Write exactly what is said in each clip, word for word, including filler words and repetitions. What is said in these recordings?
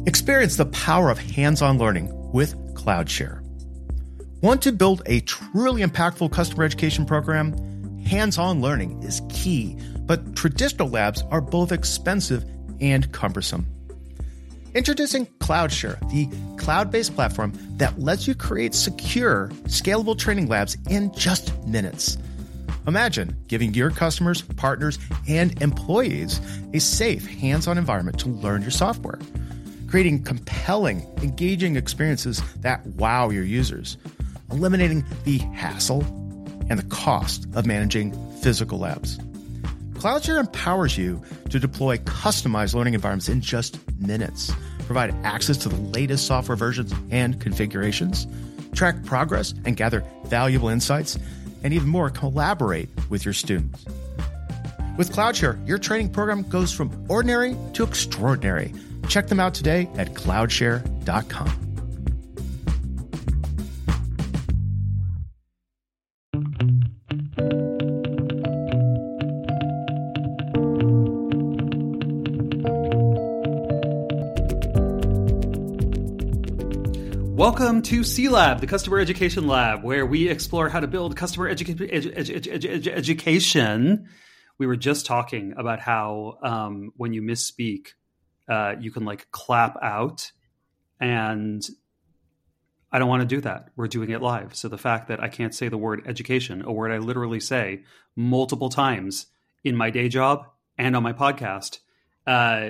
Experience the power of hands-on learning with CloudShare. Want to build a truly impactful customer education program? Hands-on learning is key, but traditional labs are both expensive and cumbersome. Introducing CloudShare, the cloud-based platform that lets you create secure, scalable training labs in just minutes. Imagine giving your customers, partners, and employees a safe, hands-on environment to learn your software, creating compelling, engaging experiences that wow your users, eliminating the hassle and the cost of managing physical labs. CloudShare empowers you to deploy customized learning environments in just minutes, provide access to the latest software versions and configurations, track progress and gather valuable insights, and even more, collaborate with your students. With CloudShare, your training program goes from ordinary to extraordinary. Check them out today at cloudshare dot com. Welcome to C-Lab, the Customer Education Lab, where we explore how to build customer edu- edu- edu- edu- edu- education. We were just talking about how um, when you misspeak, uh, you can like clap out, and I don't want to do that. We're doing it live. So the fact that I can't say the word education, a word I literally say multiple times in my day job and on my podcast, uh,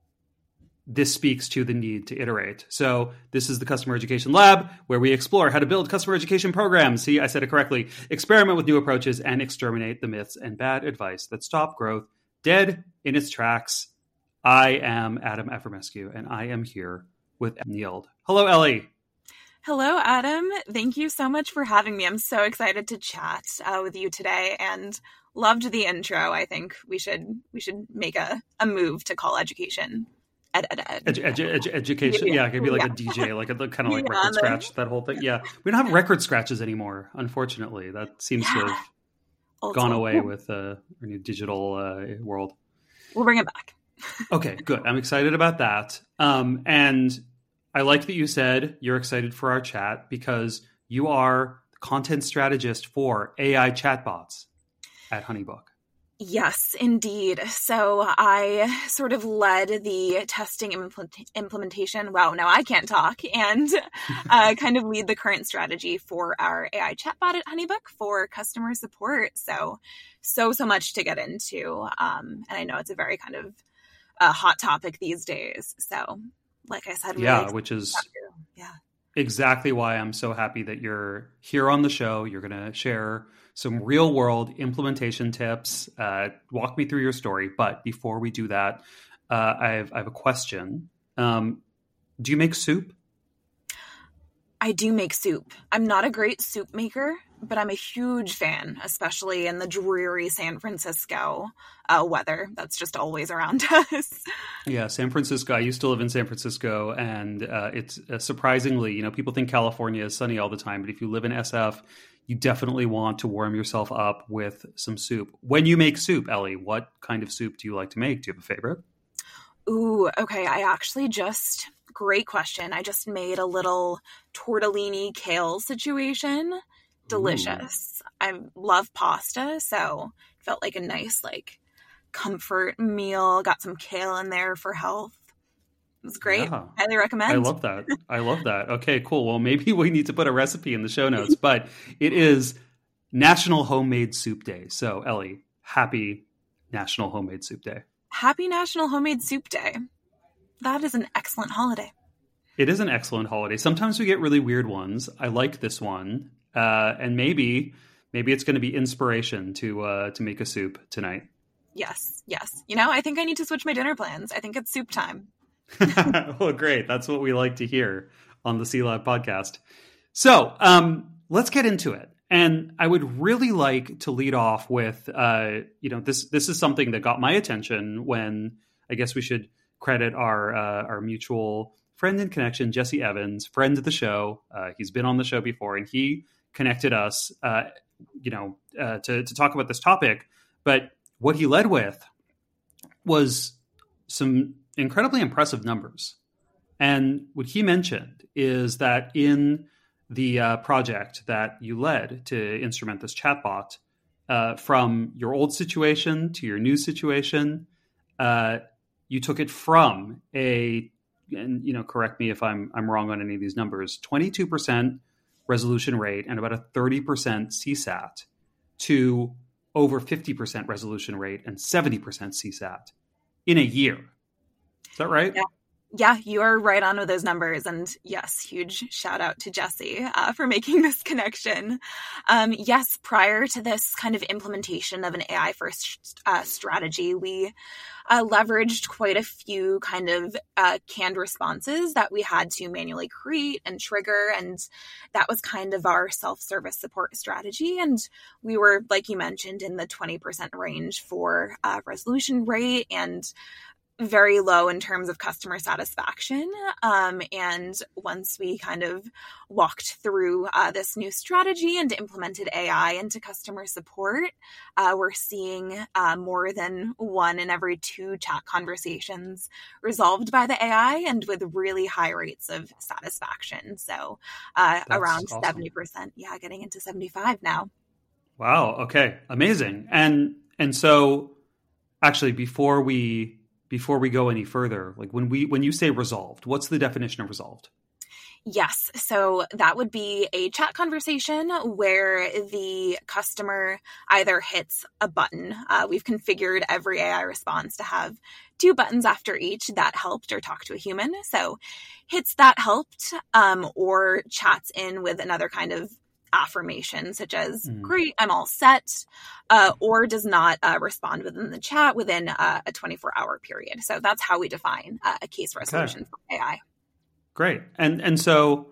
this speaks to the need to iterate. So this is the Customer Education Lab, where we explore how to build customer education programs. See, I said it correctly. Experiment with new approaches and exterminate the myths and bad advice that stop growth dead in its tracks. I am Adam Efremescu, and I am here with Neild. Hello, Ellie. Hello, Adam. Thank you so much for having me. I'm so excited to chat uh, with you today, and loved the intro. I think we should we should make a, a move to call education Ed, ed, ed. Edu, edu, edu, education, yeah, it could be like yeah. a D J, like a kind of like yeah, record scratch, that whole thing. Yeah, we don't have record scratches anymore, unfortunately. That seems yeah. to have also gone away with uh, our new digital uh, world. We'll bring it back. Okay, good. I'm excited about that. Um, and I like that you said you're excited for our chat because you are the content strategist for A I chatbots at Honeybook. Yes, indeed. So I sort of led the testing impl- implementation. Wow, now I can't talk. And uh, kind of lead the current strategy for our A I chatbot at Honeybook for customer support. So, so, so much to get into. Um, and I know it's a very kind of uh, hot topic these days. So, like I said, really yeah, which is yeah. exactly why I'm so happy that you're here on the show. You're going to share some real world implementation tips, uh, walk me through your story. But before we do that, uh, I, have, I have a question. Um, do you make soup? I do make soup. I'm not a great soup maker, but I'm a huge fan, especially in the dreary San Francisco uh, weather that's just always around us. Yeah, San Francisco. I used to live in San Francisco, and uh, it's uh, surprisingly, you know, people think California is sunny all the time, but if you live in S F, you definitely want to warm yourself up with some soup. When you make soup, Ellie, what kind of soup do you like to make? Do you have a favorite? Ooh, okay. I actually just, great question. I just made a little tortellini kale situation. Delicious. Ooh. I love pasta, so it felt like a nice, like, comfort meal. Got some kale in there for health. It was great. Yeah. Highly recommend. I love that. I love that. Okay, cool. Well, maybe we need to put a recipe in the show notes, but it is National Homemade Soup Day. So, Ellie, happy National Homemade Soup Day. Happy National Homemade Soup Day. That is an excellent holiday. It is an excellent holiday. Sometimes we get really weird ones. I like this one. Uh, and maybe maybe it's going to be inspiration to uh, to make a soup tonight. Yes, yes. You know, I think I need to switch my dinner plans. I think it's soup time. Well, great. That's what we like to hear on the C-Lab podcast. So um, let's get into it. And I would really like to lead off with, uh, you know, this this is something that got my attention when I guess we should credit our uh, our mutual friend and connection, Jesse Evans, friend of the show. Uh, he's been on the show before, and he connected us, uh, you know, uh, to to talk about this topic. But what he led with was some incredibly impressive numbers. And what he mentioned is that in the uh, project that you led to instrument this chatbot, uh, from your old situation to your new situation, uh, you took it from a, and you know, correct me if I'm I'm wrong on any of these numbers, twenty-two percent resolution rate and about a thirty percent C SAT to over fifty percent resolution rate and seventy percent C SAT in a year. Is that right? Yeah. Yeah, you are right on with those numbers. And yes, huge shout out to Jesse uh, for making this connection. Um, yes, prior to this kind of implementation of an A I first uh, strategy, we uh, leveraged quite a few kind of uh, canned responses that we had to manually create and trigger. And that was kind of our self-service support strategy. And we were, like you mentioned, in the twenty percent range for uh, resolution rate and very low in terms of customer satisfaction. Um, and once we kind of walked through uh, this new strategy and implemented A I into customer support, uh, we're seeing uh, more than one in every two chat conversations resolved by the A I and with really high rates of satisfaction. So uh, around awesome. seventy percent. Yeah, getting into seventy-five now. Wow. Okay. Amazing. And, and so actually before we, Before we go any further, like when we when you say resolved, what's the definition of resolved? Yes. So that would be a chat conversation where the customer either hits a button. Uh, we've configured every A I response to have two buttons after each, that helped or talk to a human. So hits that helped, um, or chats in with another kind of affirmation such as mm. great, I'm all set, uh, or does not uh, respond within the chat within uh, a twenty-four hour period. So that's how we define uh, a case resolution okay. for A I. Great. And and so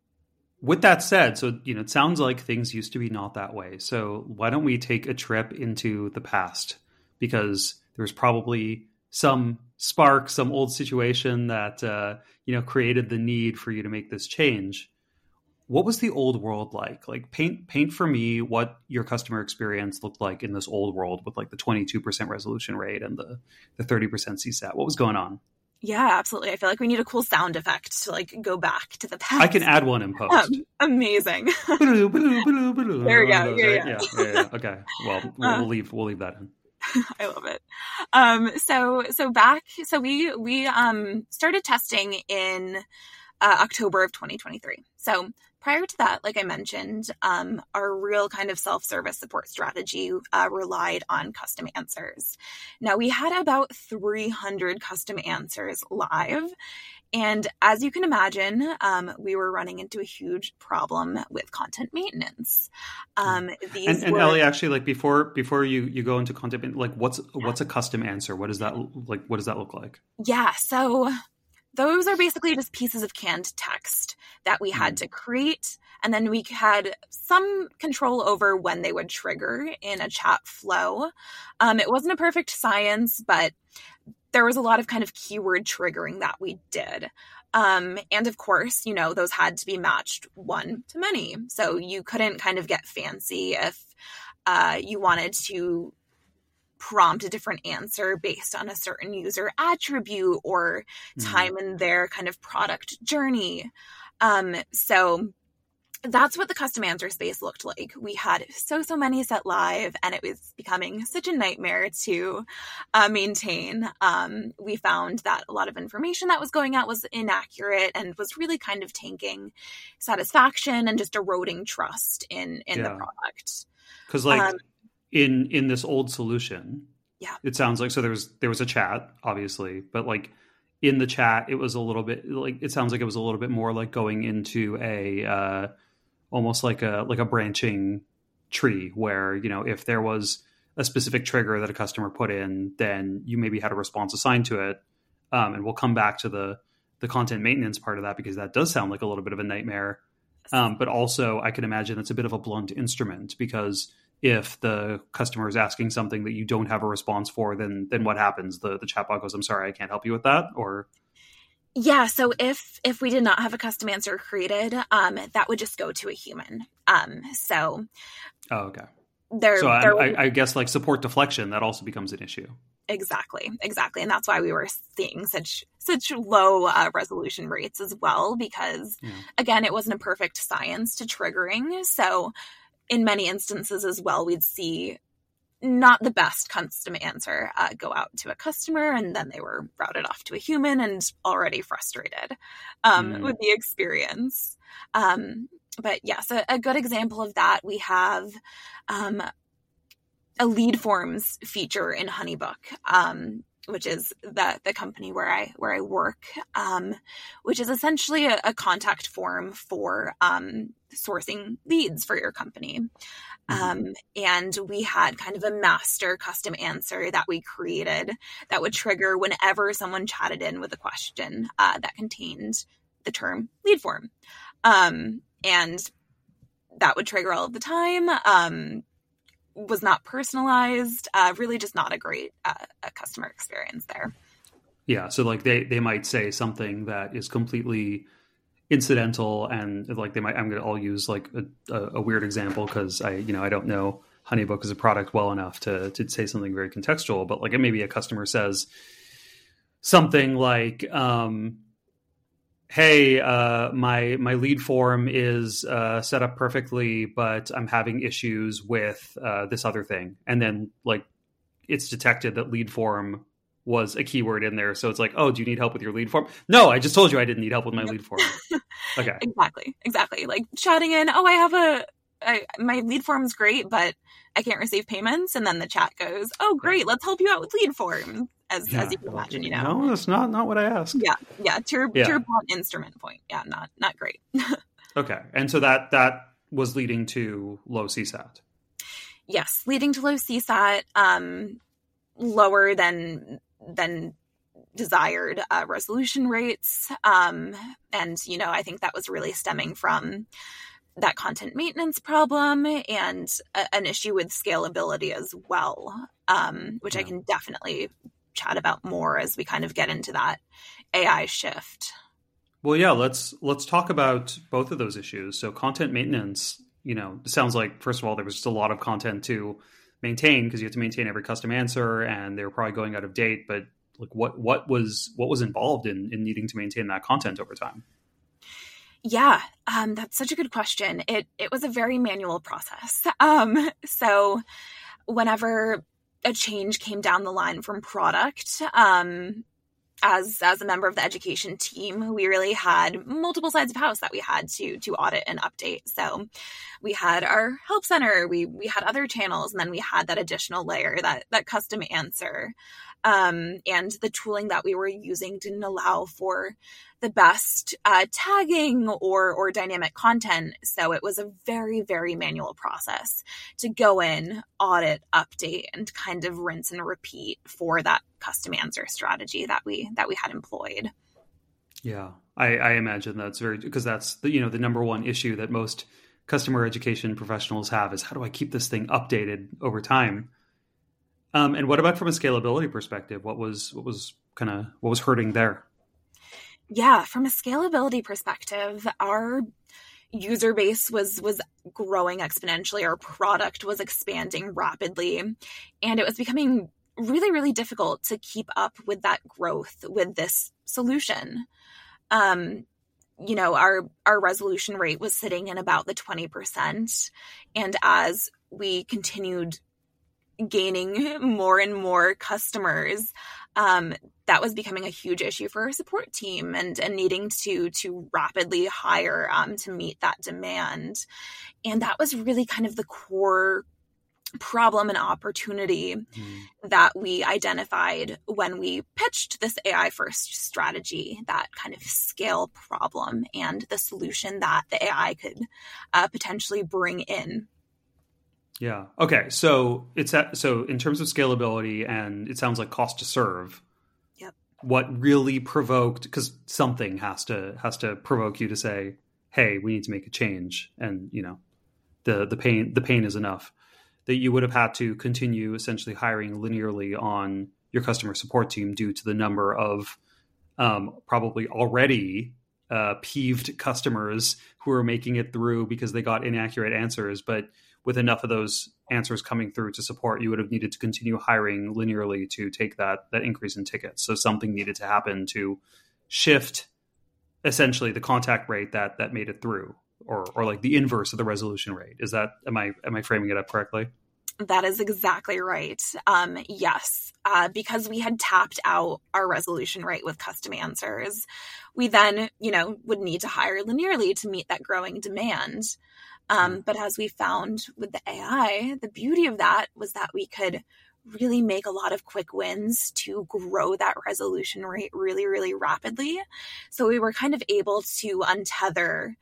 with that said, so you know, it sounds like things used to be not that way. So why don't we take a trip into the past? Because there's probably some spark, some old situation that uh, you know created the need for you to make this change. What was the old world like? Like paint paint for me what your customer experience looked like in this old world with like the twenty-two percent resolution rate and the, the thirty percent C SAT. What was going on? Yeah, absolutely. I feel like we need a cool sound effect to like go back to the past. I can add one in post. Um, amazing. there we go. Yeah, yeah. yeah, yeah, yeah. Okay. Well, we'll, uh, we'll leave we'll leave that in. I love it. Um, so so back so we we um started testing in uh, October of twenty twenty-three. So prior to that, like I mentioned, um, our real kind of self-service support strategy uh, relied on custom answers. Now, we had about three hundred custom answers live. And as you can imagine, um, we were running into a huge problem with content maintenance. Um, these and and were... Ellie, actually, like before before you, you go into content, like what's what's a custom answer? What does that like? What does that look like? Yeah, so those are basically just pieces of canned text that we had to create. And then we had some control over when they would trigger in a chat flow. Um, it wasn't a perfect science, but there was a lot of kind of keyword triggering that we did. Um, and of course, you know, those had to be matched one to many. So you couldn't kind of get fancy if uh, you wanted to prompt a different answer based on a certain user attribute or time mm. in their kind of product journey. Um, so that's what the custom answer space looked like. We had so, so many set live, and it was becoming such a nightmare to uh, maintain. Um, we found that a lot of information that was going out was inaccurate and was really kind of tanking satisfaction and just eroding trust in, in yeah. the product. Because like, um, In in this old solution, yeah, it sounds like so there was there was a chat, obviously, but like in the chat, it was a little bit like it sounds like it was a little bit more like going into a uh, almost like a like a branching tree where, you know, if there was a specific trigger that a customer put in, then you maybe had a response assigned to it. Um, and we'll come back to the the content maintenance part of that because that does sound like a little bit of a nightmare. Um, but also, I can imagine it's a bit of a blunt instrument because if the customer is asking something that you don't have a response for, then then what happens? The the chatbot goes, "I'm sorry, I can't help you with that," or yeah. So if if we did not have a custom answer created, um, that would just go to a human. Um, so oh, okay. There, so there I, I, I guess like support deflection that also becomes an issue. Exactly, exactly, and that's why we were seeing such such low uh, resolution rates as well, because Yeah. again, it wasn't a perfect science to triggering. So in many instances as well, we'd see not the best custom answer uh, go out to a customer, and then they were routed off to a human and already frustrated um, Mm. with the experience. Um, but yes, a, a good example of that, we have um, a lead forms feature in Honeybook, um, which is the the company where I where I work, um, which is essentially a, a contact form for um, sourcing leads for your company. Mm-hmm. Um, and we had kind of a master custom answer that we created that would trigger whenever someone chatted in with a question uh, that contained the term lead form. Um, and that would trigger all of the time. Um, was not personalized, uh, really just not a great uh, a customer experience there. Yeah. So like they, they might say something that is completely incidental, and like they might, I'm going to, I'll use like a, a, a weird example because I, you know, I don't know Honeybook as a product well enough to, to say something very contextual, but like maybe a customer says something like, um, hey, uh, my, my lead form is uh, set up perfectly, but I'm having issues with uh, this other thing. And then like it's detected that lead form was a keyword in there. So it's like, oh, do you need help with your lead form? No, I just told you I didn't need help with my lead form. Okay. Exactly. Exactly. Like chatting in, oh, I have a, I, my lead form's great, but I can't receive payments. And then the chat goes, oh, great. Let's help you out with lead form. As, Yeah. as you can imagine, you know. No, that's not, not what I asked. Yeah. Yeah. To your, Yeah. to your blunt instrument point. Yeah. Not, not great. Okay. And so that, that was leading to low C SAT. Yes. Leading to low C SAT, um, lower than, than desired uh, resolution rates. Um, and, you know, I think that was really stemming from that content maintenance problem and a, an issue with scalability as well, um, which Yeah. I can definitely chat about more as we kind of get into that A I shift. Well, yeah, let's, let's talk about both of those issues. So content maintenance, you know, it sounds like, first of all, there was just a lot of content to maintain because you have to maintain every custom answer and they were probably going out of date, but like what, what was, what was involved in, in needing to maintain that content over time? Yeah, um, that's such a good question. It, it was a very manual process. Um, so whenever a change came down the line from product, um, as as a member of the education team, we really had multiple sides of house that we had to to audit and update. So we had our help center, we we had other channels, and then we had that additional layer, that that custom answer. Um, and the tooling that we were using didn't allow for the best uh, tagging or or dynamic content. So it was a very, very manual process to go in, audit, update, and kind of rinse and repeat for that custom answer strategy that we that we had employed. Yeah, I, I imagine that's very, because that's the, you know, the number one issue that most customer education professionals have is how do I keep this thing updated over time? Um, and what about from a scalability perspective? What was what was kind of what was hurting there? Yeah, from a scalability perspective, our user base was was growing exponentially. Our product was expanding rapidly, and it was becoming really, really difficult to keep up with that growth with this solution. Um, you know, our our resolution rate was sitting in about the twenty percent, and as we continued gaining more and more customers, um, that was becoming a huge issue for our support team, and, and needing to to rapidly hire um, to meet that demand. And that was really kind of the core problem and opportunity mm. that we identified when we pitched this A I first strategy, that kind of scale problem and the solution that the A I could uh, potentially bring in. Yeah. Okay. So it's that, so in terms of scalability, and it sounds like cost to serve. Yep. What really provoked, because something has to has to provoke you to say, "Hey, we need to make a change," and you know, the the pain the pain is enough that you would have had to continue essentially hiring linearly on your customer support team due to the number of um, probably already uh, peeved customers who are making it through because they got inaccurate answers, but with enough of those answers coming through to support, you would have needed to continue hiring linearly to take that that increase in tickets. So something needed to happen to shift essentially the contact rate that that made it through, or or like the inverse of the resolution rate. Is that am I am I framing it up correctly? That is exactly right. Um, yes, uh, because we had tapped out our resolution rate with custom answers, we then, you know, would need to hire linearly to meet that growing demand. Um, mm. But as we found with the A I, the beauty of that was that we could really make a lot of quick wins to grow that resolution rate really, really rapidly. So we were kind of able to untether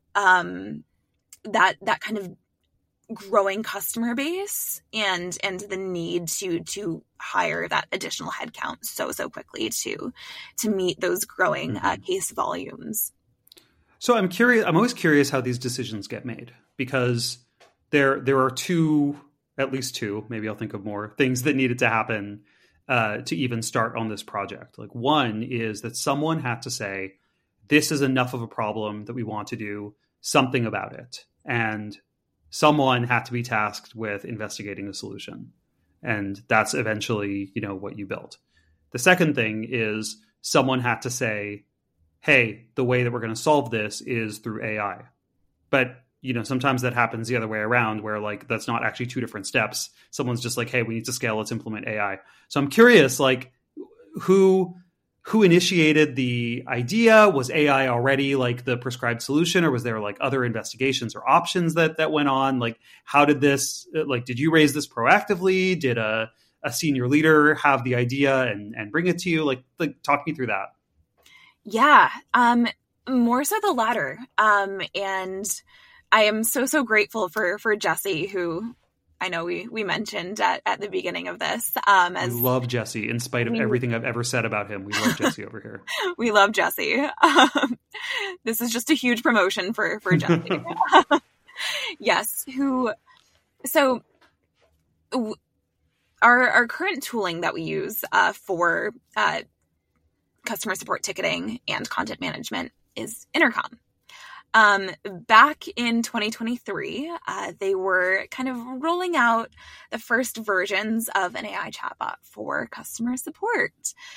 um, that that kind of growing customer base and and the need to to hire that additional headcount so so quickly to to meet those growing uh, case volumes. So I'm curious. I'm always curious how these decisions get made, because there there are two, at least two, maybe I'll think of more things that needed to happen uh, to even start on this project. Like, one is that someone had to say, this is enough of a problem that we want to do something about it, and someone had to be tasked with investigating a solution. And that's eventually, you know, what you built. The second thing is someone had to say, hey, the way that we're going to solve this is through A I. But, you know, sometimes that happens the other way around, where like, that's not actually two different steps. Someone's just like, hey, we need to scale, let's implement A I. So I'm curious, like, who... Who initiated the idea? Was A I already like the prescribed solution, or was there like other investigations or options that that went on? Like, how did this, like, did you raise this proactively? Did a, a senior leader have the idea and, and bring it to you? Like, like, talk me through that. Yeah, um, more so the latter. Um, and I am so, so grateful for, for Jesse, who I know we we mentioned at, at the beginning of this. Um, as we love Jesse, in spite of we, everything I've ever said about him. We love Jesse over here. We love Jesse. Um, this is just a huge promotion for for Jesse. Yes, who? So w- our our current tooling that we use uh, for uh, customer support ticketing and content management is Intercom. Um, back in twenty twenty-three, uh, they were kind of rolling out the first versions of an A I chatbot for customer support.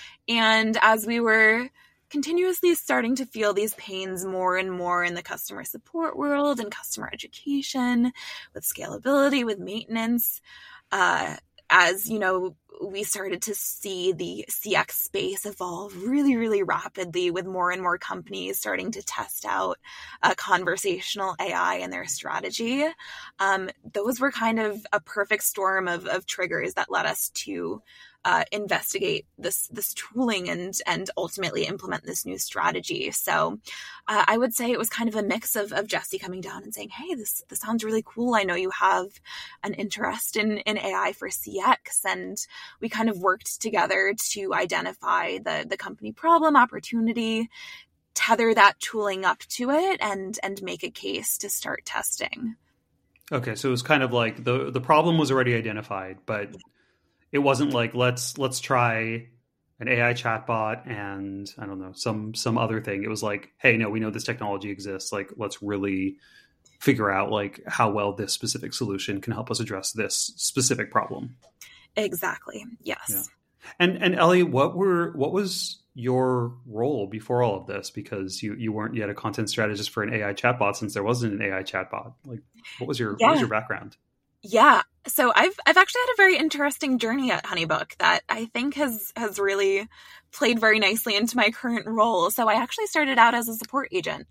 And as we were continuously starting to feel these pains more and more in the customer support world and customer education, with scalability, with maintenance, uh, as, you know, we started to see the C X space evolve really, really rapidly, with more and more companies starting to test out uh, conversational A I in their strategy. Um, those were kind of a perfect storm of, of triggers that led us to uh, investigate this this tooling and and ultimately implement this new strategy. So uh, I would say it was kind of a mix of, of Jesse coming down and saying, hey, this this sounds really cool. I know you have an interest in, in A I for C X. And we kind of worked together to identify the, the company problem, opportunity, tether that tooling up to it, and and make a case to start testing. Okay, so it was kind of like the the problem was already identified, but it wasn't like let's let's try an A I chatbot and I don't know some some other thing. It was like, hey, no, we know this technology exists. Like, let's really figure out like how well this specific solution can help us address this specific problem. Exactly. Yes. Yeah. And and Ellie, what were what was your role before all of this? Because you you weren't yet a content strategist for an A I chatbot, since there wasn't an A I chatbot. Like, what was your yeah. what was your background? Yeah. So I've I've actually had a very interesting journey at HoneyBook that I think has has really played very nicely into my current role. So I actually started out as a support agent.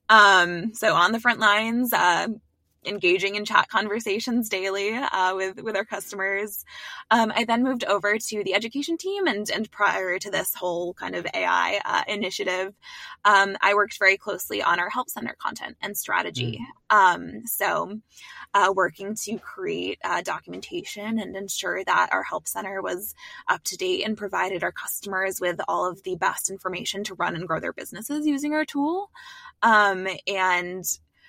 Um, so on the front lines, uh, engaging in chat conversations daily uh, with with our customers. Um, I then moved over to the education team, and and prior to this whole kind of A I uh, initiative, um, I worked very closely on our help center content and strategy. Mm. Um, so uh, working to create uh, documentation and ensure that our help center was up to date and provided our customers with all of the best information to run and grow their businesses using our tool. Um, and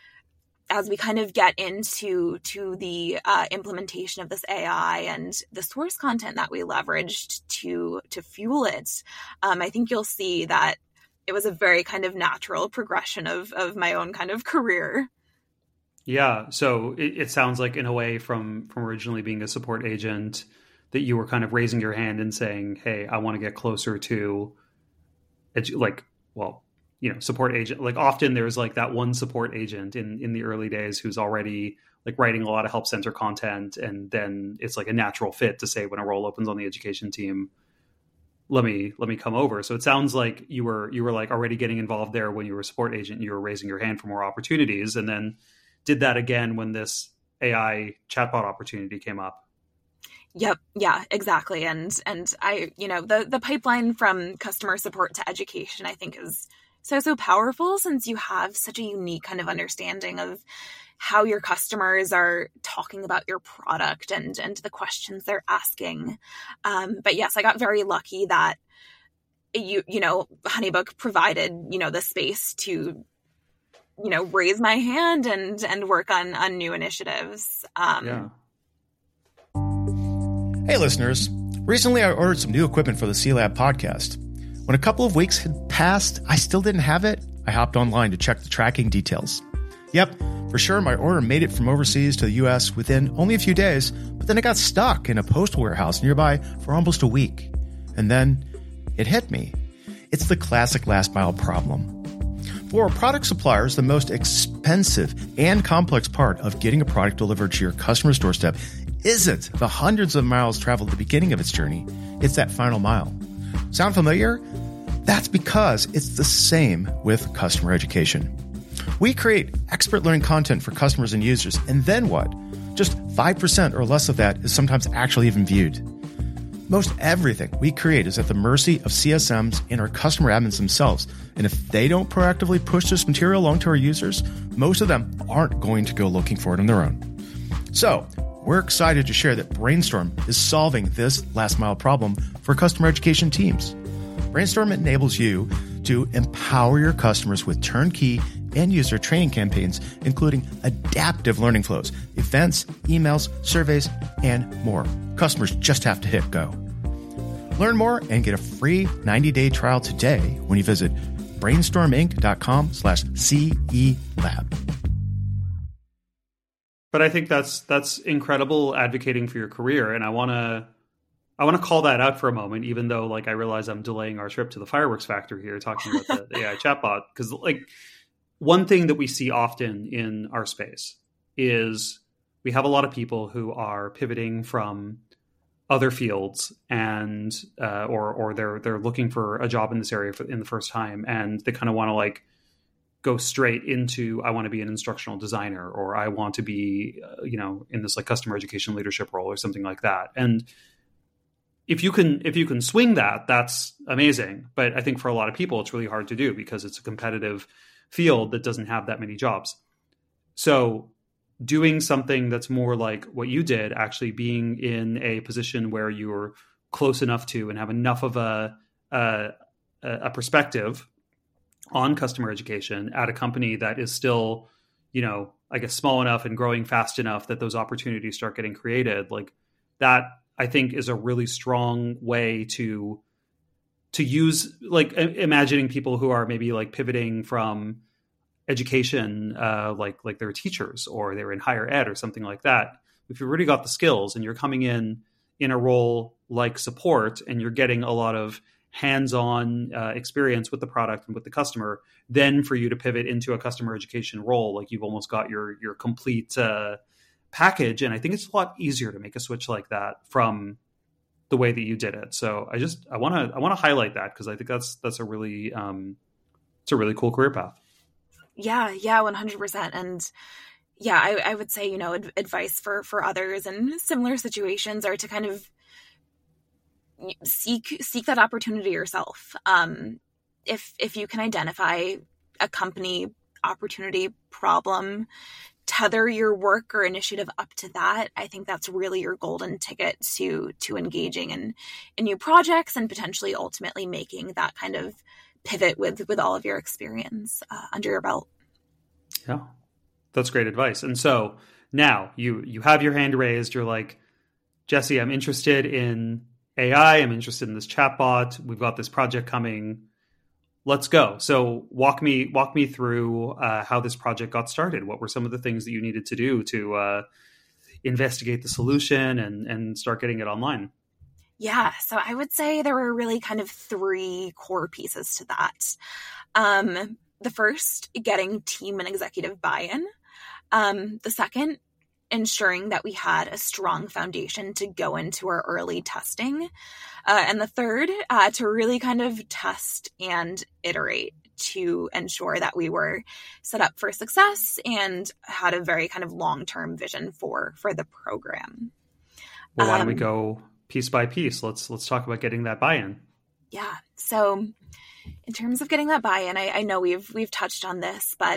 as we kind of get into to the uh, implementation of this A I and the source content that we leveraged to to fuel it, um, I think you'll see that it was a very kind of natural progression of of my own kind of career. Yeah. So it, it sounds like, in a way, from from originally being a support agent, that you were kind of raising your hand and saying, "Hey, I want to get closer to, edu- like, well, you know, support agent." Like, often there's like that one support agent in in the early days who's already like writing a lot of help center content, and then it's like a natural fit to say, when a role opens on the education team, let me let me come over. So it sounds like you were you were like already getting involved there when you were a support agent. And you were raising your hand for more opportunities, and then did that again when this A I chatbot opportunity came up. Yep. Yeah, exactly. And, and I, you know, the, the pipeline from customer support to education, I think, is so, so powerful, since you have such a unique kind of understanding of how your customers are talking about your product and, and the questions they're asking. Um, but yes, I got very lucky that you, you know, Honeybook provided, you know, the space to, you know, raise my hand and, and work on, on new initiatives. Um, yeah. Hey, listeners. Recently, I ordered some new equipment for the C-Lab podcast. When a couple of weeks had passed, I still didn't have it. I hopped online to check the tracking details. Yep, for sure, my order made it from overseas to the U S within only a few days, but then it got stuck in a postal warehouse nearby for almost a week. And then it hit me. It's the classic last mile problem. For product suppliers, the most expensive and complex part of getting a product delivered to your customer's doorstep isn't the hundreds of miles traveled at the beginning of its journey. It's that final mile. Sound familiar? That's because it's the same with customer education. We create expert learning content for customers and users, and then what? Just five percent or less of that is sometimes actually even viewed. Most everything we create is at the mercy of C S Ms and our customer admins themselves. And if they don't proactively push this material along to our users, most of them aren't going to go looking for it on their own. So we're excited to share that Brainstorm is solving this last mile problem for customer education teams. Brainstorm enables you to empower your customers with turnkey end user training campaigns, including adaptive learning flows, events, emails, surveys, and more. Customers just have to hit go. Learn more and get a free ninety-day trial today when you visit brainstorminc.com slash CE Lab. But I think that's that's incredible advocating for your career, and I want to I want to call that out for a moment, even though like I realize I'm delaying our trip to the fireworks factory here, talking about the, the A I chatbot, because like one thing that we see often in our space is we have a lot of people who are pivoting from other fields and uh, or or they're they're looking for a job in this area for, in the first time, and they kind of want to like go straight into, I want to be an instructional designer, or I want to be uh, you know in this like customer education leadership role or something like that. And if you can if you can swing that, that's amazing. But I think for a lot of people, it's really hard to do because it's a competitive field that doesn't have that many jobs. So doing something that's more like what you did, actually being in a position where you're close enough to and have enough of a, a, a perspective on customer education at a company that is still, you know, I guess small enough and growing fast enough that those opportunities start getting created, like that, I think is a really strong way to to use, like imagining people who are maybe like pivoting from education, uh, like like they're teachers or they're in higher ed or something like that. If you've already got the skills and you're coming in in a role like support and you're getting a lot of hands-on uh, experience with the product and with the customer, then for you to pivot into a customer education role, like you've almost got your your complete uh, package. And I think it's a lot easier to make a switch like that from the way that you did it. So I just I want to I want to highlight that because I think that's that's a really um, it's a really cool career path. Yeah, yeah, one hundred percent. And yeah, I, I would say, you know, ad- advice for, for others in similar situations are to kind of seek, seek that opportunity yourself. Um, if, if you can identify a company opportunity problem, tether your work or initiative up to that, I think that's really your golden ticket to, to engaging in, in new projects and potentially ultimately making that kind of pivot with, with all of your experience uh, under your belt. Yeah, that's great advice. And so now you, you have your hand raised. You're like, Jesse, I'm interested in A I. I'm interested in this chatbot. We've got this project coming. let's go. So walk me walk me through uh, how this project got started. What were some of the things that you needed to do to uh, investigate the solution and and start getting it online? Yeah, so I would say there were really kind of three core pieces to that. Um, the first, getting team and executive buy-in. Um, the second, ensuring that we had a strong foundation to go into our early testing. Uh, and the third, uh, to really kind of test and iterate to ensure that we were set up for success and had a very kind of long-term vision for, for the program. Well, why don't Um, we go piece by piece? Let's let's talk about getting that buy-in. Yeah. So in terms of getting that buy-in, I, I know we've we've touched on this, but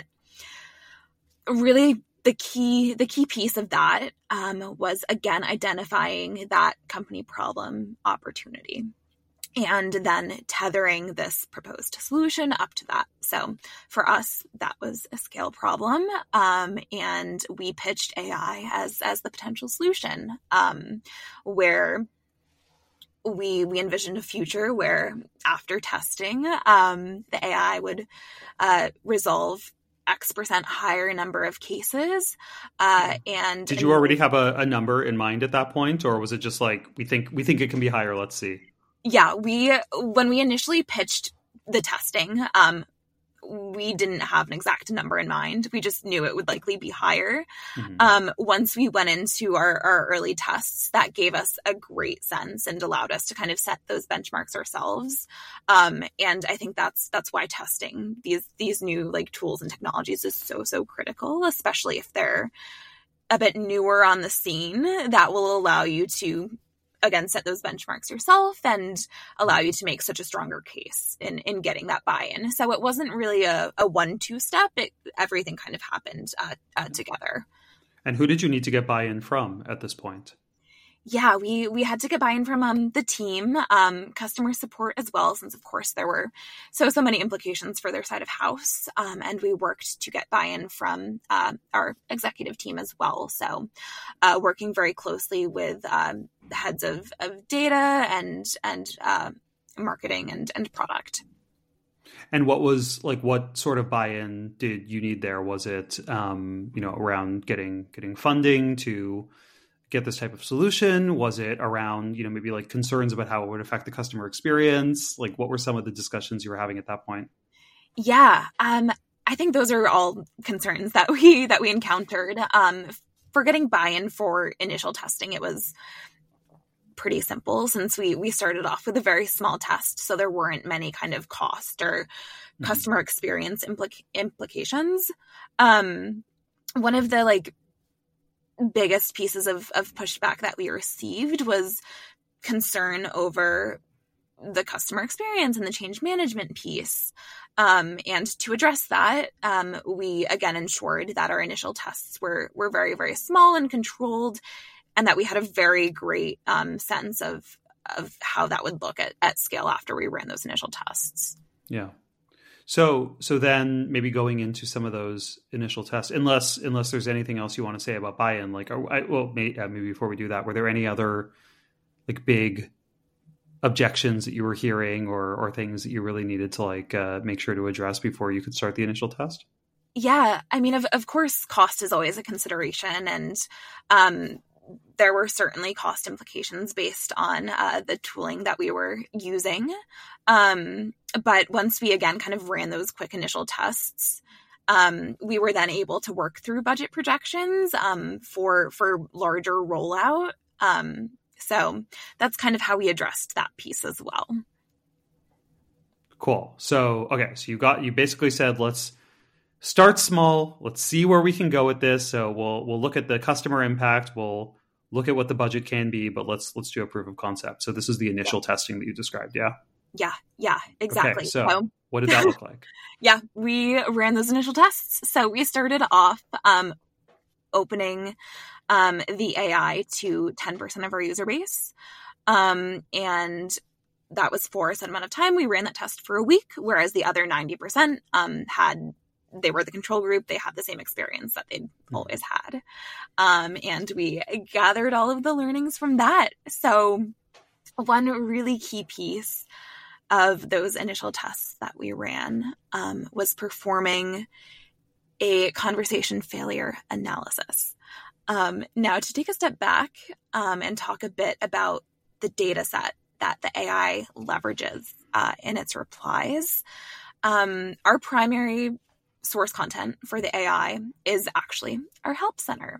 really the key the key piece of that um, was, again, identifying that company problem opportunity and then tethering this proposed solution up to that. So for us, that was a scale problem, um, and we pitched A I as as the potential solution, um, where we we envisioned a future where after testing, um, the A I would uh, resolve X percent higher number of cases. Uh, and Did you already have a, a number in mind at that point, or was it just like we think we think it can be higher? Let's see. Yeah, we when we initially pitched the testing, um, we didn't have an exact number in mind. We just knew it would likely be higher. Mm-hmm. Um, once we went into our, our early tests, that gave us a great sense and allowed us to kind of set those benchmarks ourselves. Um, and I think that's that's why testing these these new like tools and technologies is so so critical, especially if they're a bit newer on the scene. That will allow you to, again, set those benchmarks yourself and allow you to make such a stronger case in, in getting that buy-in. So it wasn't really a, a one-two step. It, everything kind of happened uh, uh, together. And who did you need to get buy-in from at this point? Yeah, we we had to get buy-in from um, the team, um, customer support as well, since of course there were so, so many implications for their side of house. Um, and we worked to get buy-in from uh, our executive team as well. So uh, working very closely with um, the heads of, of data and and uh, marketing and, and product. And what was like, what sort of buy-in did you need there? Was it, um, you know, around getting getting funding to get this type of solution? Was it around, you know, maybe like concerns about how it would affect the customer experience? Like, what were some of the discussions you were having at that point? Yeah, um, I think those are all concerns that we that we encountered. Um, for getting buy-in for initial testing, it was pretty simple since we we started off with a very small test, so there weren't many kind of cost or mm-hmm. customer experience implica- implications. Um, one of the like biggest pieces of, of pushback that we received was concern over the customer experience and the change management piece. Um, and to address that, um, we again ensured that our initial tests were were very, very small and controlled, and that we had a very great um, sense of of how that would look at, at scale after we ran those initial tests. Yeah. So, so then maybe going into some of those initial tests, unless unless there's anything else you want to say about buy-in, like, are, I, well, may, uh, maybe before we do that, were there any other like big objections that you were hearing, or or things that you really needed to like uh, make sure to address before you could start the initial test? Yeah, I mean, of of course, cost is always a consideration, and um, there were certainly cost implications based on uh, the tooling that we were using. Um, but once we, again, kind of ran those quick initial tests, um, we were then able to work through budget projections um, for, for larger rollout. Um, so that's kind of how we addressed that piece as well. Cool. So, okay. So you got, you basically said, let's start small. Let's see where we can go with this. So we'll, we'll look at the customer impact. We'll look at what the budget can be, but let's, let's do a proof of concept. So this is the initial yeah. testing that you described. Yeah. Yeah. Yeah, exactly. Okay, so, so what did that look like? Yeah, we ran those initial tests. So we started off um, opening um, the A I to ten percent of our user base. Um, and that was for a set amount of time. We ran that test for a week, whereas the other ninety percent um, had, they were the control group. They had the same experience that they'd mm-hmm. always had. Um, and we gathered all of the learnings from that. So one really key piece of those initial tests that we ran um, was performing a conversation failure analysis. Um, now, to take a step back um, and talk a bit about the data set that the A I leverages uh, in its replies, um, our primary source content for the A I is actually our help center.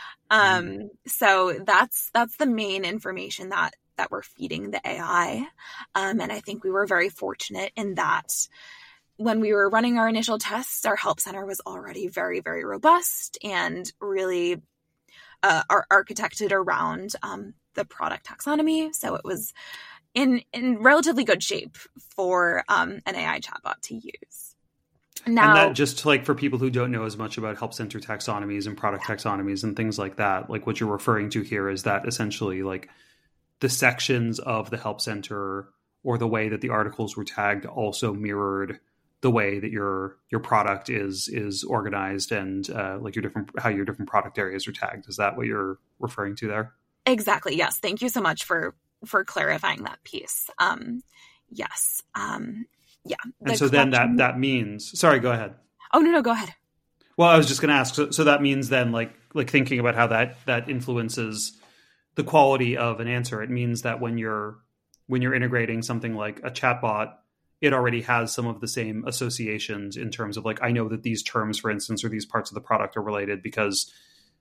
Um, mm. So that's that's the main information that that we're feeding the A I. Um, and I think we were very fortunate in that when we were running our initial tests, our help center was already very, very robust and really uh, are architected around um, the product taxonomy. So it was in in relatively good shape for um, an A I chatbot to use. Now, and that just like for people who don't know as much about help center taxonomies and product taxonomies and things like that, like what you're referring to here is that essentially like the sections of the help center or the way that the articles were tagged also mirrored the way that your your product is is organized and uh, like your different how your different product areas are tagged. Is that what you're referring to there? Exactly. Yes. Thank you so much for for clarifying that piece. Um, yes. Um, yeah. And so collection... then that that means. Sorry. Go ahead. Oh no no go ahead. Well, I was just going to ask. So, so that means then like like thinking about how that that influences the quality of an answer. It means that when you're when you're integrating something like a chatbot, it already has some of the same associations in terms of like, I know that these terms, for instance, or these parts of the product are related because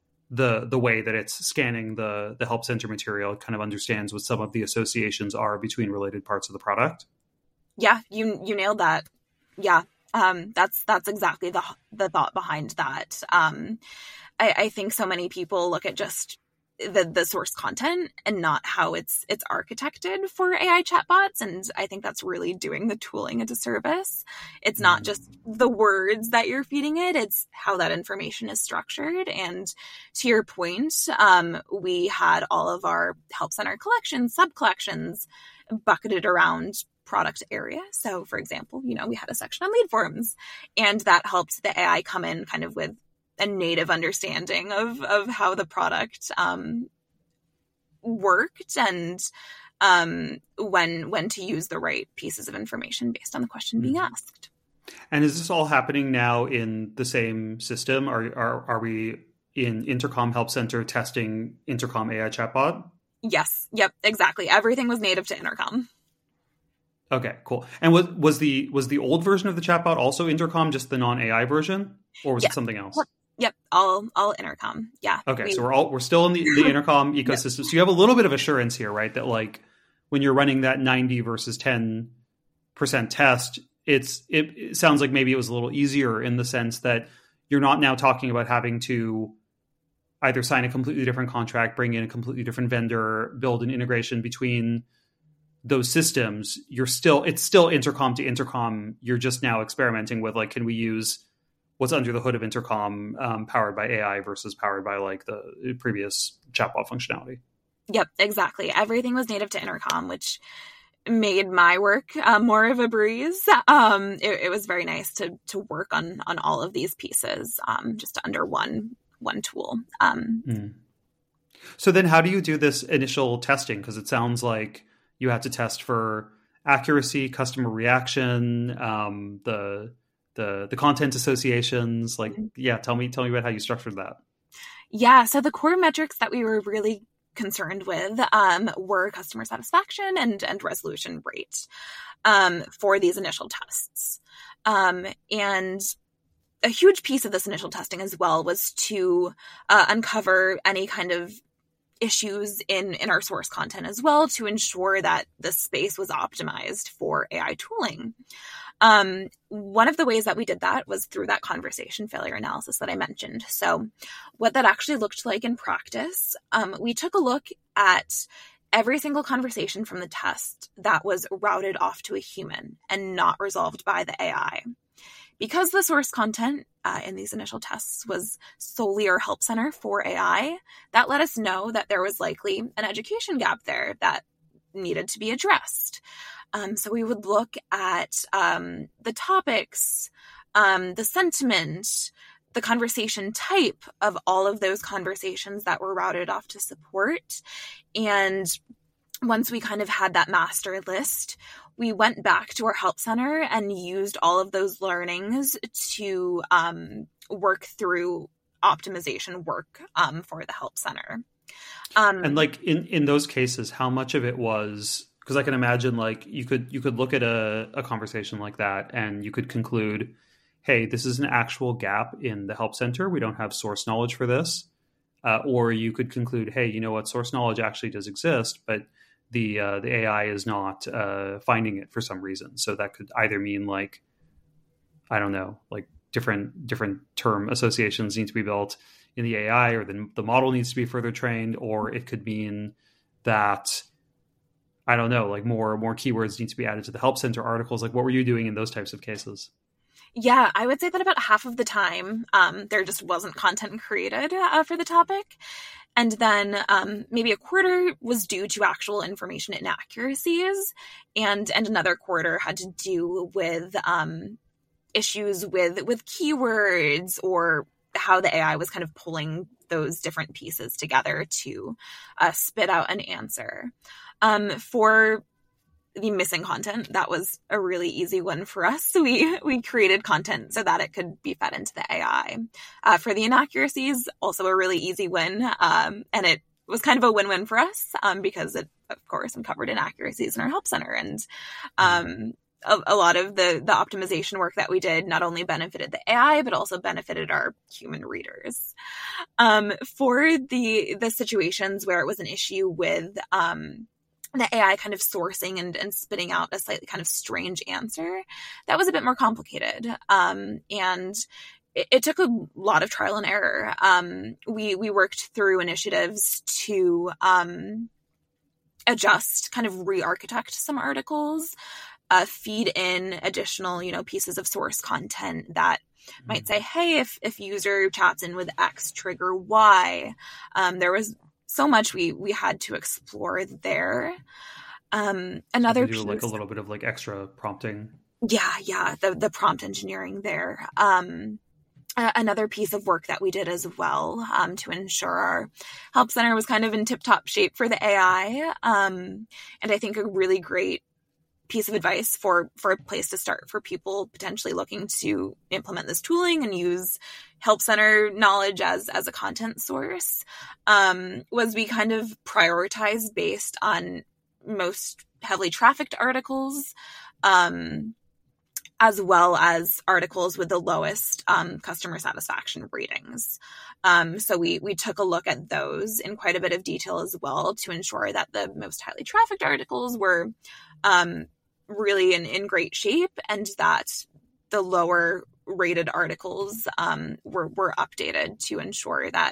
the the way that it's scanning the the help center material kind of understands what some of the associations are between related parts of the product. Yeah, you you nailed that. Yeah, um, that's that's exactly the the thought behind that. Um, I, I think so many people look at just the the source content and not how it's it's architected for A I chatbots, and I think that's really doing the tooling a disservice. It's not just the words that you're feeding it, it's how that information is structured. And to your point, um, we had all of our help center collections, sub collections bucketed around product area. So for example, you know, we had a section on lead forms, and that helped the A I come in kind of with a native understanding of, of how the product um, worked and um, when when to use the right pieces of information based on the question being asked. And is this all happening now in the same system? Are are, are we in Intercom Help Center testing Intercom A I chatbot? Yes. Yep. Exactly. Everything was native to Intercom. Okay, cool. And was was the was the old version of the chatbot also Intercom, just the non-A I version, or was yeah. it something else? Yep, all all Intercom. Yeah. Okay, we, so we're all we're still in the, the Intercom ecosystem. Yep. So you have a little bit of assurance here, right? That like when you're running that ninety versus ten percent test, it's it, it sounds like maybe it was a little easier in the sense that you're not now talking about having to either sign a completely different contract, bring in a completely different vendor, build an integration between those systems. You're still it's still Intercom to Intercom. You're just now experimenting with like, can we use what's under the hood of Intercom um, powered by A I versus powered by like the previous chatbot functionality. Yep, exactly. Everything was native to Intercom, which made my work uh, more of a breeze. Um, it, it was very nice to to work on on all of these pieces um, just under one one tool. Um, mm. So then how do you do this initial testing? Because it sounds like you had to test for accuracy, customer reaction, um, the the the content associations. Like, yeah, tell me tell me about how you structured that. Yeah, so the core metrics that we were really concerned with um, were customer satisfaction and and resolution rate um, for these initial tests. Um, and a huge piece of this initial testing as well was to uh, uncover any kind of issues in, in our source content as well to ensure that the space was optimized for A I tooling. Um, one of the ways that we did that was through that conversation failure analysis that I mentioned. So what that actually looked like in practice, um, we took a look at every single conversation from the test that was routed off to a human and not resolved by the A I. Because the source content uh, in these initial tests was solely our help center for A I, that let us know that there was likely an education gap there that needed to be addressed. Um, so we would look at um, the topics, um, the sentiment, the conversation type of all of those conversations that were routed off to support. And once we kind of had that master list, we went back to our help center and used all of those learnings to um, work through optimization work um, for the help center. Um, and like in, in those cases, how much of it was, because I can imagine like you could you could look at a, a conversation like that and you could conclude, hey, this is an actual gap in the help center. We don't have source knowledge for this. Uh, or you could conclude, hey, you know what, source knowledge actually does exist, but the uh, the A I is not uh, finding it for some reason. So that could either mean like, I don't know, like different different term associations need to be built in the A I, or the, the model needs to be further trained, or it could mean that, I don't know, like more more keywords need to be added to the help center articles. Like what were you doing in those types of cases? Yeah, I would say that about half of the time, um, there just wasn't content created uh, for the topic. And then um, maybe a quarter was due to actual information inaccuracies. And, and another quarter had to do with um, issues with, with keywords, or how the A I was kind of pulling those different pieces together to uh, spit out an answer. Um, for the missing content, that was a really easy one for us. We we created content so that it could be fed into the A I. Uh, for the inaccuracies, also a really easy win. Um, and it was kind of a win-win for us um, because it, of course, uncovered inaccuracies in our help center. And um, a, a lot of the, the optimization work that we did not only benefited the A I, but also benefited our human readers. Um, for the the situations where it was an issue with um, the A I kind of sourcing and, and spitting out a slightly kind of strange answer, that was a bit more complicated. Um, and it, it took a lot of trial and error. Um, we, we worked through initiatives to um, adjust, kind of re-architect some articles, uh, feed in additional, you know, pieces of source content that mm-hmm. might say, hey, if, if user chats in with X, trigger Y. Um, there was so much we we had to explore there. Um, another so do piece, like a little bit of like extra prompting. Yeah, yeah, the the prompt engineering there. Um, a- another piece of work that we did as well um, to ensure our help center was kind of in tip-top shape for the A I. Um, and I think a really great piece of advice for for a place to start for people potentially looking to implement this tooling and use help center knowledge as as a content source um, was we kind of prioritized based on most heavily trafficked articles, um, as well as articles with the lowest um, customer satisfaction ratings. Um, so we we took a look at those in quite a bit of detail as well to ensure that the most highly trafficked articles were um, really in, in great shape, and that the lower rated articles um, were, were updated to ensure that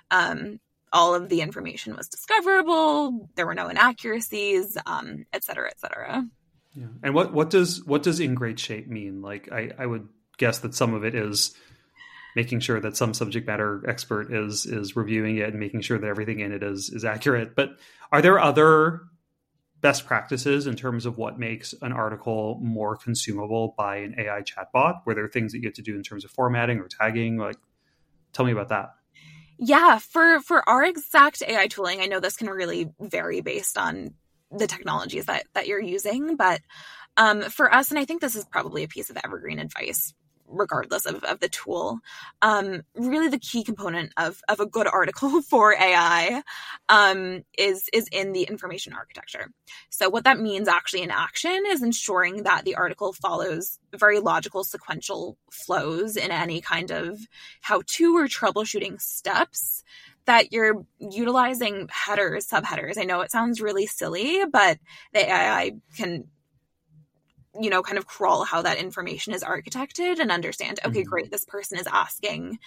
um, all of the information was discoverable, there were no inaccuracies, um, et cetera, et cetera. Yeah. And what, what does what does in great shape mean? Like, I, I would guess that some of it is making sure that some subject matter expert is is reviewing it and making sure that everything in it is is accurate. But are there other best practices in terms of what makes an article more consumable by an A I chatbot? Were there things that you had to do in terms of formatting or tagging? Like, tell me about that. Yeah, for, for our exact A I tooling, I know this can really vary based on the technologies that, that you're using, but um, for us, and I think this is probably a piece of evergreen advice, regardless of, of the tool, um, really the key component of, of a good article for A I um, is, is in the information architecture. So what that means actually in action is ensuring that the article follows very logical sequential flows in any kind of how-to or troubleshooting steps, that you're utilizing headers, subheaders. I know it sounds really silly, but the A I can, you know, kind of crawl how that information is architected and understand, okay, Mm-hmm. great, this person is asking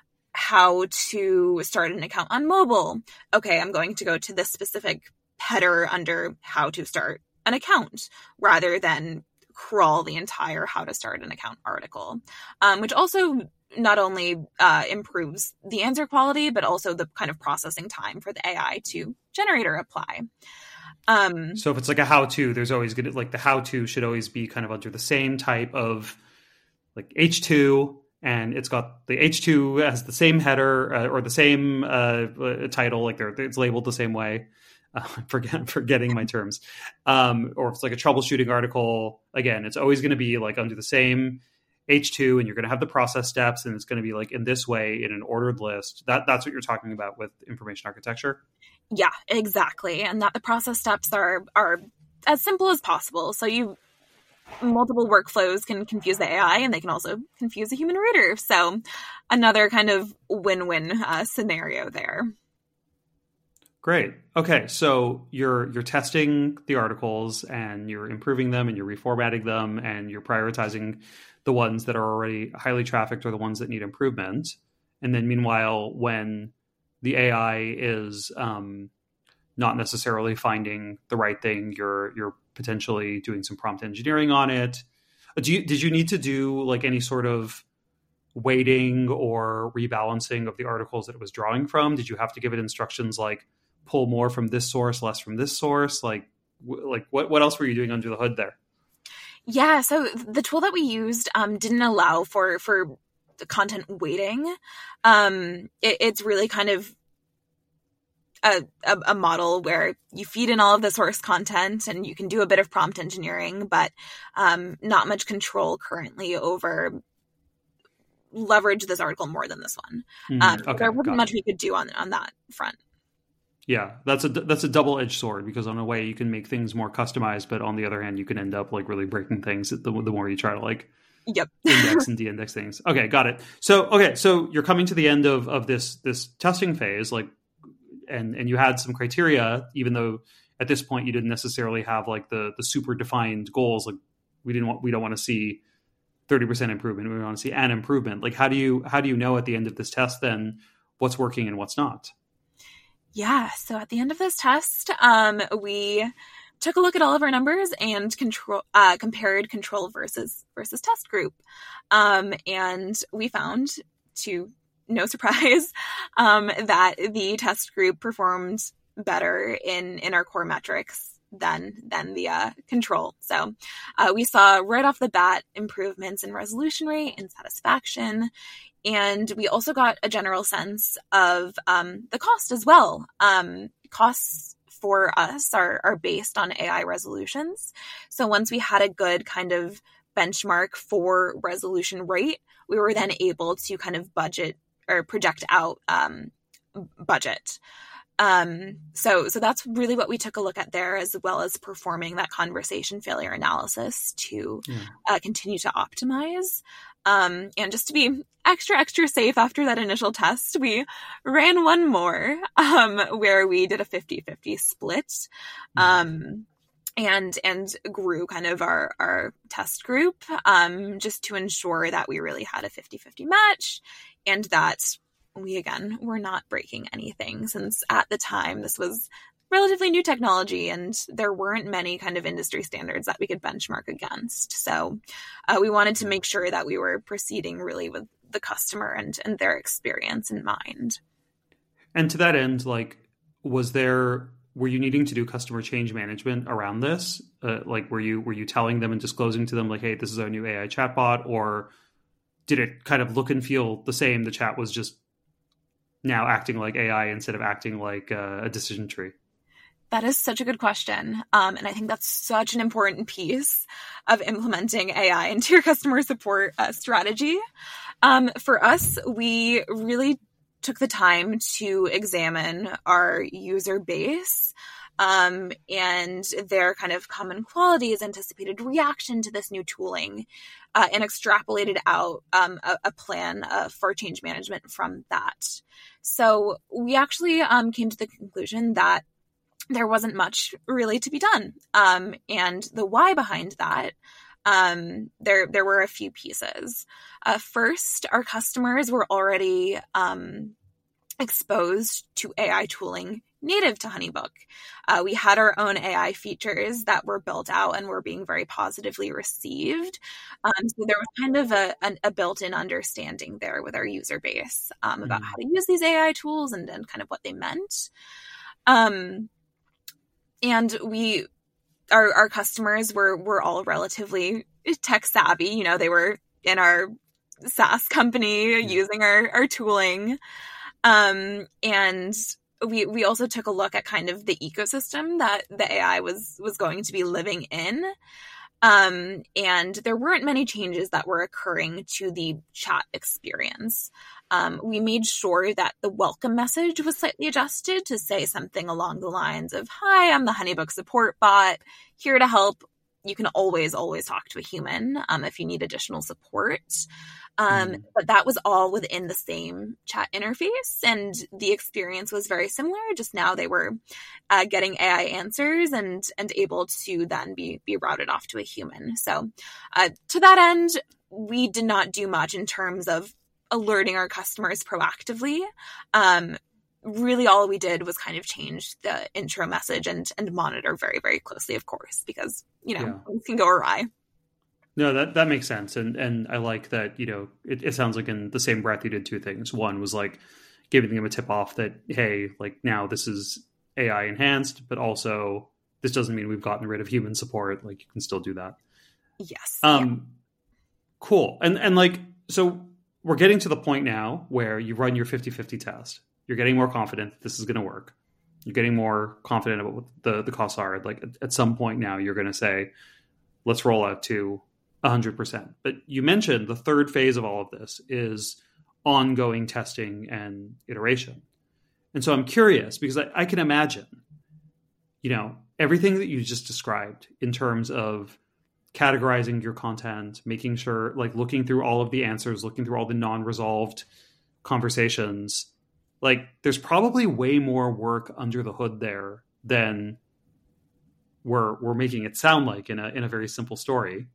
how to start an account on mobile. Okay, I'm going to go to this specific header under how to start an account rather than crawl the entire how to start an account article, um, which also not only uh, improves the answer quality, but also the kind of processing time for the A I to generate or apply. Um, so if it's like a how-to, there's always going to, like, the how-to should always be kind of under the same type of like H two, and it's got the H two has the same header uh, or the same uh, title, like they're, it's labeled the same way. uh, forget, forgetting my terms, um, or if it's like a troubleshooting article, again, it's always going to be like under the same H two, and you're going to have the process steps, and it's going to be like in this way in an ordered list. That that's what you're talking about with information architecture. Yeah, exactly. And that the process steps are are as simple as possible. So you multiple workflows can confuse the A I, and they can also confuse a human reader. So another kind of win-win uh, scenario there. Great. Okay, so you're you're testing the articles, and you're improving them, and you're reformatting them, and you're prioritizing the ones that are already highly trafficked or the ones that need improvement. And then meanwhile, when the A I is um, not necessarily finding the right thing, you're you're potentially doing some prompt engineering on it. Do you, did you need to do like any sort of weighting or rebalancing of the articles that it was drawing from? Did you have to give it instructions like pull more from this source, less from this source? Like, w- like what, what else were you doing under the hood there? Yeah, so the tool that we used um, didn't allow for for the content weighting. Um, it, it's really kind of a, a, a model where you feed in all of the source content, and you can do a bit of prompt engineering, but um, not much control currently over leverage this article more than this one. Mm, um, okay, there wasn't much it. we could do on on that front. Yeah, that's a that's a double-edged sword, because on a way you can make things more customized, but on the other hand, you can end up like really breaking things the, the more you try to like yep. index and de-index things. Okay, got it. So okay, so you're coming to the end of of this this testing phase, like, and and you had some criteria, even though at this point you didn't necessarily have like the the super defined goals. Like we didn't want we don't want to see thirty percent improvement. We want to see an improvement. Like how do you how do you know at the end of this test then what's working and what's not? Yeah. So at the end of this test, um, we took a look at all of our numbers and control, uh, compared control versus versus test group. Um, and we found, to no surprise, um, that the test group performed better in, in our core metrics than than the uh, control. So uh, we saw right off the bat improvements in resolution rate and satisfaction. And we also got a general sense of um, the cost as well. Um, costs for us are, are based on A I resolutions. So once we had a good kind of benchmark for resolution rate, we were then able to kind of budget or project out um, budget. Um, so, so that's really what we took a look at there, as well as performing that conversation failure analysis to yeah. uh, continue to optimize. Um, and just to be extra, extra safe after that initial test, we ran one more, um, where we did a fifty-fifty split, um, and, and grew kind of our, our test group, um, just to ensure that we really had a fifty-fifty match, and that we, again, were not breaking anything, since at the time this was relatively new technology and there weren't many kind of industry standards that we could benchmark against. So uh, we wanted to make sure that we were proceeding really with the customer and, and their experience in mind. And to that end, like, was there, were you needing to do customer change management around this? Uh, like, were you, were you telling them and disclosing to them like, hey, this is our new A I chatbot, or did it kind of look and feel the same? The chat was just now acting like A I instead of acting like uh, a decision tree? That is such a good question. Um, and I think that's such an important piece of implementing A I into your customer support uh, strategy. Um, for us, we really took the time to examine our user base um, and their kind of common qualities, anticipated reaction to this new tooling, uh, and extrapolated out um, a, a plan uh, for change management from that. So we actually um, came to the conclusion that there wasn't much really to be done. Um, and the why behind that, um, there there were a few pieces. Uh, first, our customers were already um, exposed to A I tooling native to HoneyBook. Uh, we had our own A I features that were built out and were being very positively received. Um, so there was kind of a, a, a built-in understanding there with our user base um, about mm-hmm. how to use these A I tools and, and kind of what they meant. Um, And we, our, our customers were, were all relatively tech savvy. You know, they were in our SaaS company using our, our tooling. Um, and we we also took a look at kind of the ecosystem that the A I was was going to be living in. Um, and there weren't many changes that were occurring to the chat experience. Um, we made sure that the welcome message was slightly adjusted to say something along the lines of, "Hi, I'm the HoneyBook support bot, here to help. You can always, always talk to a human um, if you need additional support." Um, mm. But that was all within the same chat interface, and the experience was very similar. Just now they were uh, getting A I answers and and able to then be be routed off to a human. So uh, to that end, we did not do much in terms of alerting our customers proactively. Um, really, all we did was kind of change the intro message and and monitor very, very closely, of course, because you know yeah. things can go awry. No, that, that makes sense. And and I like that, you know, it, it sounds like in the same breath you did two things. One was like giving them a tip off that, hey, like now this is A I enhanced, but also this doesn't mean we've gotten rid of human support. Like you can still do that. Yes. Um, yeah. Cool. And and like, so we're getting to the point now where you run your fifty-fifty test. You're getting more confident that this is going to work. You're getting more confident about what the, the costs are. Like at, at some point now, you're going to say, let's roll out to one hundred percent. But you mentioned the third phase of all of this is ongoing testing and iteration. And so I'm curious because I, I can imagine, you know, everything that you just described in terms of categorizing your content, making sure, like looking through all of the answers, looking through all the non-resolved conversations, like there's probably way more work under the hood there than we're, we're making it sound like in a, in a very simple story.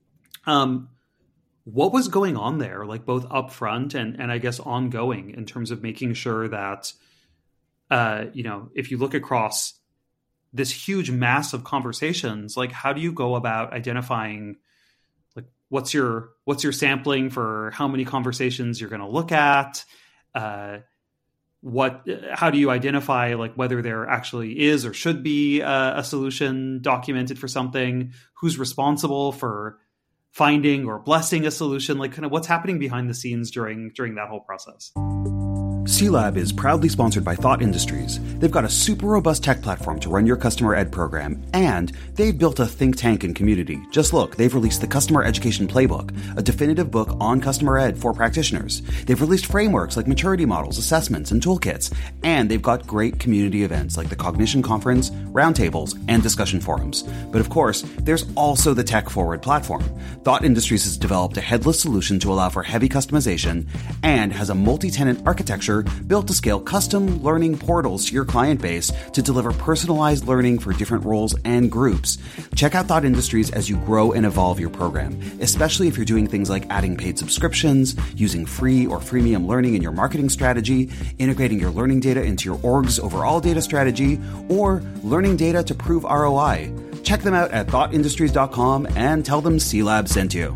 Um, what was going on there, like both upfront and, and I guess ongoing in terms of making sure that, uh, you know, if you look across this huge mass of conversations, like how do you go about identifying, like what's your, what's your sampling for how many conversations you're going to look at? Uh, what, how do you identify like whether there actually is or should be a, a solution documented for something? Who's responsible for finding or blessing a solution? Like kind of what's happening behind the scenes during during that whole process? C-Lab is proudly sponsored by Thought Industries. They've got a super robust tech platform to run your customer ed program, and they've built a think tank and community. Just look, they've released the Customer Education Playbook, a definitive book on customer ed for practitioners. They've released frameworks like maturity models, assessments, and toolkits, and they've got great community events like the Cognition Conference, roundtables, and discussion forums. But of course, there's also the tech-forward platform. Thought Industries has developed a headless solution to allow for heavy customization and has a multi-tenant architecture built to scale custom learning portals to your client base to deliver personalized learning for different roles and groups. Check out Thought Industries as you grow and evolve your program, especially if you're doing things like adding paid subscriptions, using free or freemium learning in your marketing strategy, integrating your learning data into your org's overall data strategy, or learning data to prove R O I. Check them out at thought industries dot com and tell them C-Lab sent you.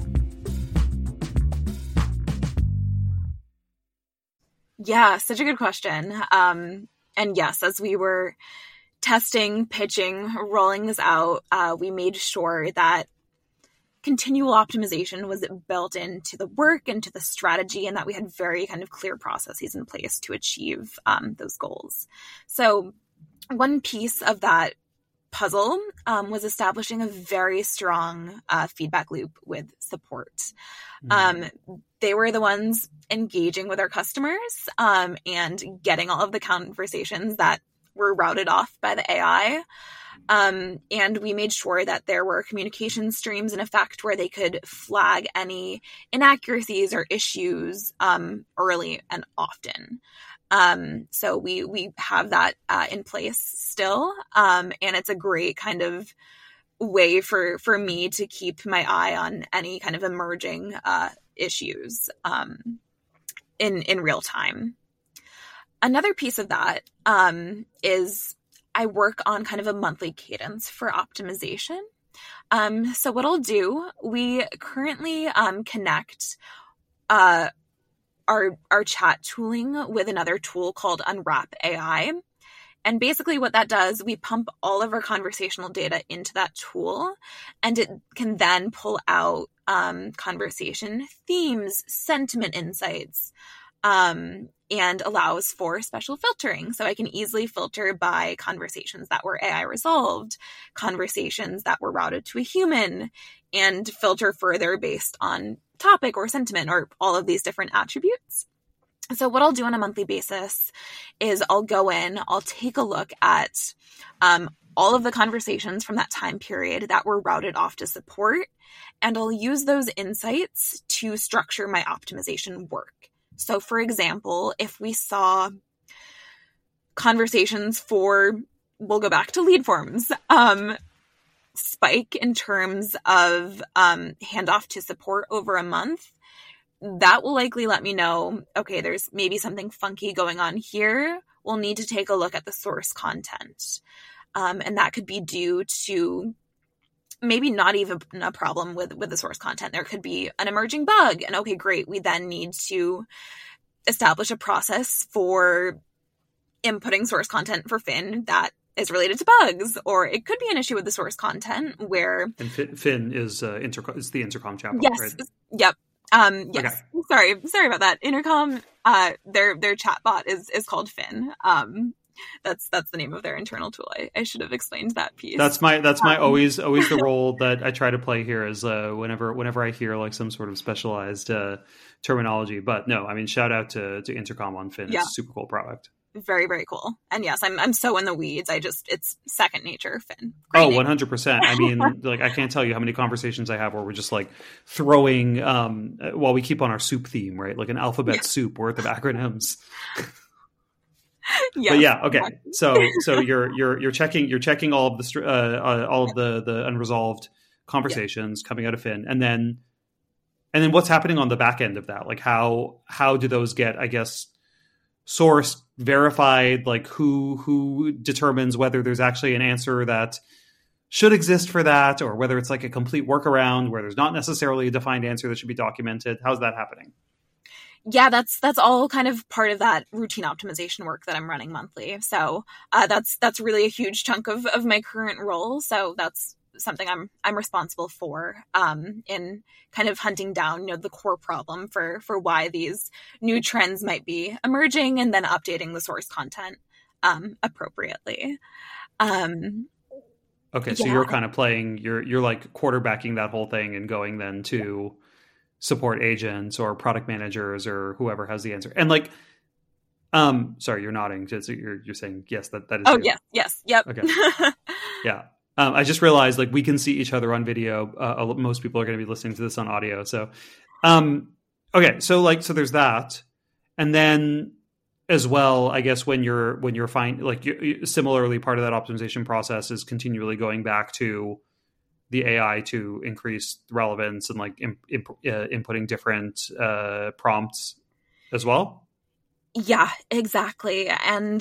Yeah, such a good question. Um, and yes, as we were testing, pitching, rolling this out, uh, we made sure that continual optimization was built into the work and to the strategy, and that we had very kind of clear processes in place to achieve um, those goals. So one piece of that puzzle um, was establishing a very strong uh, feedback loop with support. Mm. Um, they were the ones engaging with our customers um, and getting all of the conversations that were routed off by the A I. Um, and we made sure that there were communication streams in effect where they could flag any inaccuracies or issues um, early and often. Um, so we, we have that uh, in place still. Um, and it's a great kind of way for, for me to keep my eye on any kind of emerging uh, issues um, in, in real time. Another piece of that um, is I work on kind of a monthly cadence for optimization. Um, so what I'll do, we currently um, connect uh, our our chat tooling with another tool called Unwrap A I. And basically what that does, we pump all of our conversational data into that tool, and it can then pull out um, conversation themes, sentiment insights, um, and allows for special filtering. So I can easily filter by conversations that were A I resolved, conversations that were routed to a human, and filter further based on topic or sentiment or all of these different attributes. So what I'll do on a monthly basis is I'll go in, I'll take a look at um, all of the conversations from that time period that were routed off to support, and I'll use those insights to structure my optimization work. So for example, if we saw conversations for, we'll go back to lead forms, um, spike in terms of um, handoff to support over a month, that will likely let me know, okay, there's maybe something funky going on here. We'll need to take a look at the source content. Um, and that could be due to maybe not even a problem with, with the source content. There could be an emerging bug. And okay, great. We then need to establish a process for inputting source content for Finn that is related to bugs. Or it could be an issue with the source content where... And Finn is, uh, intercom, is the intercom chatbot, yes, right? Yep. Um, yes. Okay. Sorry. Sorry about that. Intercom, uh, their, their chatbot is, is called Finn. Um, That's that's the name of their internal tool. I, I should have explained that piece. That's my that's my um, always always the role that I try to play here is uh, whenever whenever I hear like some sort of specialized uh, terminology. But no, I mean shout out to to Intercom on Finn. It's yeah. a super cool product. Very, very cool. And yes, I'm I'm so in the weeds. I just it's second nature, Finn. Great oh, name. one hundred percent. I mean, like I can't tell you how many conversations I have where we're just like throwing um while we keep on our soup theme, right? Like an alphabet yeah. soup worth of acronyms. Yes, but yeah, okay. exactly. So so you're you're you're checking you're checking all of the uh, uh, all of the the unresolved conversations yeah. coming out of Finn, and then and then what's happening on the back end of that? Like how how do those get, I guess, sourced, verified? Like who who determines whether there's actually an answer that should exist for that, or whether it's like a complete workaround where there's not necessarily a defined answer that should be documented? How's that happening? Yeah, that's that's all kind of part of that routine optimization work that I'm running monthly. So uh, that's that's really a huge chunk of, of my current role. So that's something I'm I'm responsible for um, in kind of hunting down, you know, the core problem for for why these new trends might be emerging, and then updating the source content um, appropriately. Um, okay, so yeah. you're kind of playing, you're you're like quarterbacking that whole thing and going then to support agents or product managers or whoever has the answer. And like, um, sorry, you're nodding. Just, you're you're saying yes, that that is. Oh you. yes, yes, yep. Okay. Yeah. Um, I just realized like we can see each other on video. Uh, most people are going to be listening to this on audio. So, um, okay. So like, so there's that. And then as well, I guess when you're, when you're fine, like you, you, similarly part of that optimization process is continually going back to the A I to increase relevance and like imp, imp, uh, inputting different uh, prompts as well. Yeah, exactly. And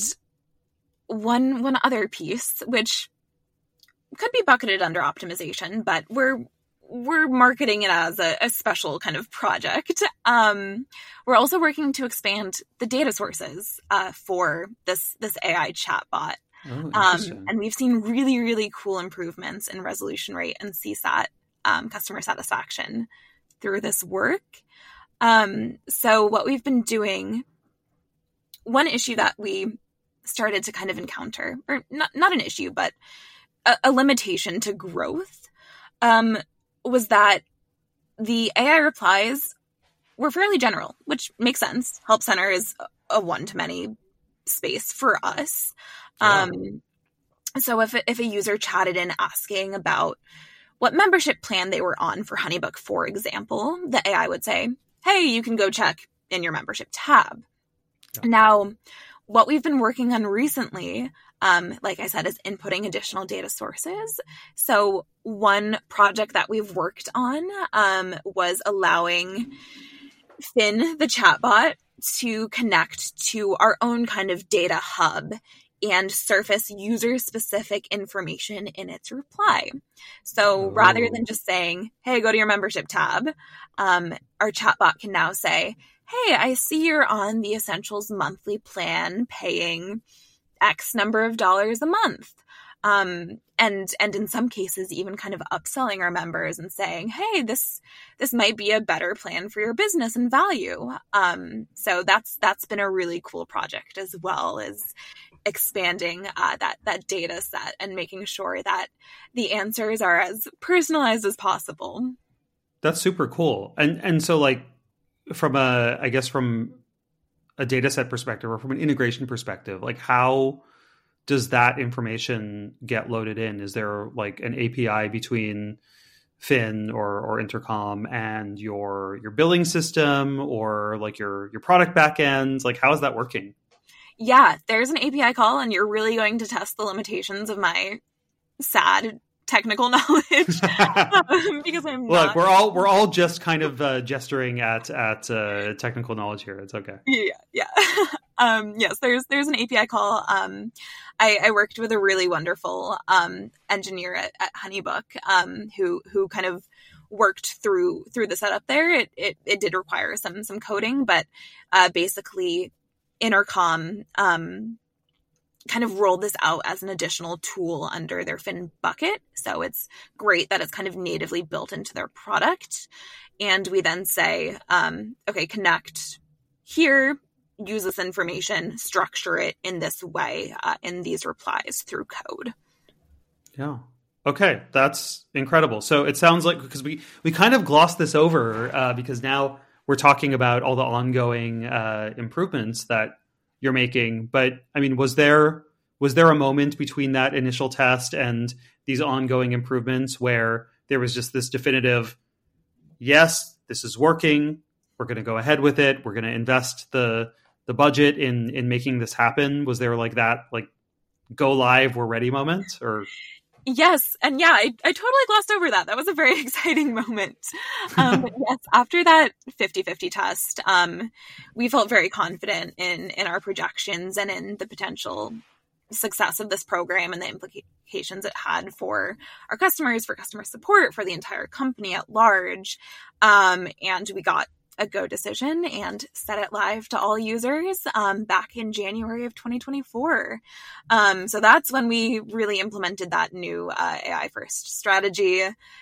one, one other piece, which could be bucketed under optimization, but we're we're marketing it as a, a special kind of project. Um, we're also working to expand the data sources uh, for this this A I chatbot, oh, um, and we've seen really really cool improvements in resolution rate and C SAT um, customer satisfaction through this work. Um, so what we've been doing, one issue that we started to kind of encounter, or not not an issue, but a, a limitation to growth, um, was that the A I replies were fairly general, which makes sense. Help Center is a one-to-many space for us. Yeah. Um, so if, if a user chatted in asking about what membership plan they were on for HoneyBook, for example, the A I would say, hey, you can go check in your membership tab. Yeah. Now, what we've been working on recently, um, like I said, is inputting additional data sources. So one project that we've worked on um, was allowing Finn, the chatbot, to connect to our own kind of data hub and surface user-specific information in its reply. So oh. rather than just saying, hey, go to your membership tab, um, our chatbot can now say, hey, I see you're on the Essentials monthly plan paying X number of dollars a month. Um, and, and in some cases, even kind of upselling our members and saying, hey, this, this might be a better plan for your business and value. Um, so that's, that's been a really cool project, as well as expanding uh, that, that data set and making sure that the answers are as personalized as possible. That's super cool. And, and so like from a, I guess from a data set perspective or from an integration perspective, like how does that information get loaded in? Is there like an A P I between Fin or, or Intercom and your your billing system, or like your your product backend? Like, how is that working? Yeah, there's an A P I call, and you're really going to test the limitations of my sad technical knowledge um, because I'm Look, not. we're all we're all just kind of uh, gesturing at at uh, technical knowledge here. It's okay. Yeah, yeah. um, yes, there's there's an A P I call. Um, I, I worked with a really wonderful um, engineer at, at Honeybook um, who who kind of worked through through the setup there. It it, it did require some some coding, but uh, basically Intercom um, kind of rolled this out as an additional tool under their Fin bucket. So it's great that it's kind of natively built into their product. And we then say, um, okay, connect here, use this information, structure it in this way, uh, in these replies through code. Yeah. Okay. That's incredible. So it sounds like, because we, we kind of glossed this over uh, because now we're talking about all the ongoing uh, improvements that you're making. But I mean, was there, was there a moment between that initial test and these ongoing improvements where there was just this definitive, yes, this is working, we're going to go ahead with it, we're going to invest the the budget in in making this happen? Was there like that, like go live, we're ready moment? Or yes. And yeah, I, I totally glossed over that. That was a very exciting moment. Um, but yes, after that fifty-fifty test, um, we felt very confident in, in our projections and in the potential success of this program and the implications it had for our customers, for customer support, for the entire company at large. Um, and we got a go decision and set it live to all users um, back in January of twenty twenty-four. Um, so that's when we really implemented that new uh, A I first strategy